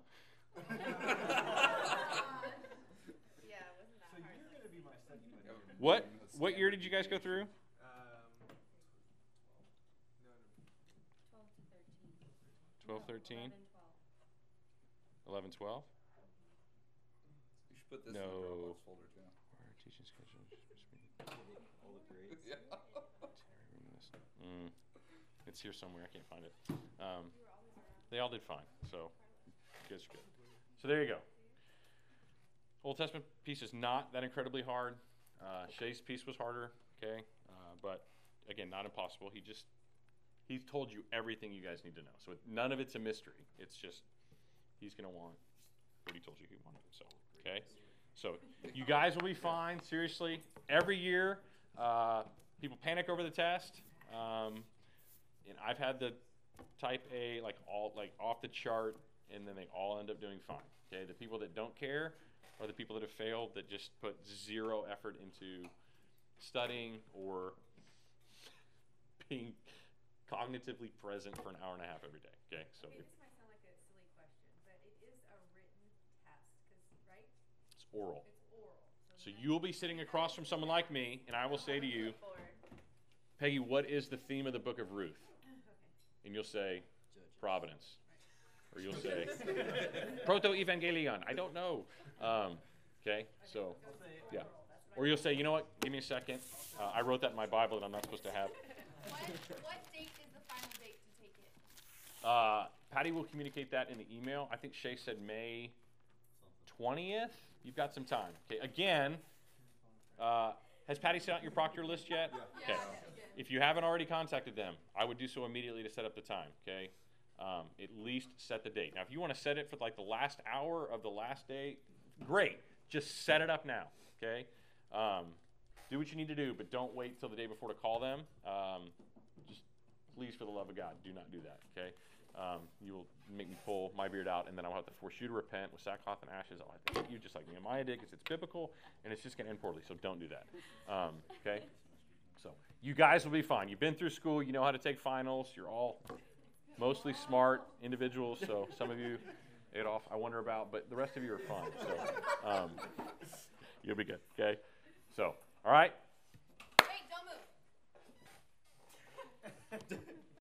S6: Yeah, it wasn't that
S5: So
S6: hard.
S5: you're gonna be my study buddy.
S1: What? What year did you guys go through?
S7: Um, no, no.
S2: twelve to thirteen.
S1: twelve,
S2: No,
S1: thirteen?
S2: eleven, twelve.
S1: eleven, twelve?
S10: You should put this in
S1: No.
S10: the Dropbox folder too.
S1: Teaching schedule.
S3: All the grades?
S10: Yeah.
S1: Mm, it's here somewhere. I can't find it. Um, they all did fine, so you guys are good. So there you go. Old Testament piece is not that incredibly hard. Uh, Shay's piece was harder, okay, uh, but again, not impossible. He just he's told you everything you guys need to know, so it, none of it's a mystery. It's just he's gonna want what he told you he wanted. So okay, so you guys will be fine. Seriously, every year uh, people panic over the test. Um, and I've had the type A, like all like off the chart, and then they all end up doing fine. Okay, the people that don't care are the people that have failed, that just put zero effort into studying or being cognitively present for an hour and a half every day. Okay, so
S2: Okay,
S1: it,
S2: this might sound like a silly question, but it is a written test, 'cause, right?
S1: it's oral.
S2: It's oral.
S1: So
S2: the next-
S1: you'll be sitting across from someone like me, and I will say to you, Peggy, what is the theme of the book of Ruth? And you'll say, Providence. Or you'll say, Proto-Evangelion. I don't know. Um, okay, so, yeah. Or you'll say, you know what, give me a second. Uh, I wrote that in my Bible that I'm not supposed to have.
S4: What, what date is the final date to take it?
S1: Uh, Patty will communicate that in the email. I think Shay said May twentieth. You've got some time. Okay, again, uh, has Patty sent out your proctor list yet?
S4: Yeah.
S1: Okay. If you haven't already contacted them, I would do so immediately to set up the time, okay? Um, at least set the date. Now, if you want to set it for like the last hour of the last day, great. Just set it up now, okay? Um, do what you need to do, but don't wait till the day before to call them. Um, just please, for the love of God, do not do that, okay? um, you will make me pull my beard out, and then I'll have to force you to repent with sackcloth and ashes. I'll have to hit you just like Nehemiah did, because it's biblical, and it's just going to end poorly, so don't do that. Um, okay? So you guys will be fine. You've been through school. You know how to take finals. You're all mostly smart individuals, so some of you, Adolf, I wonder about, but the rest of you are fine. So um, you'll be good, okay? So, all right?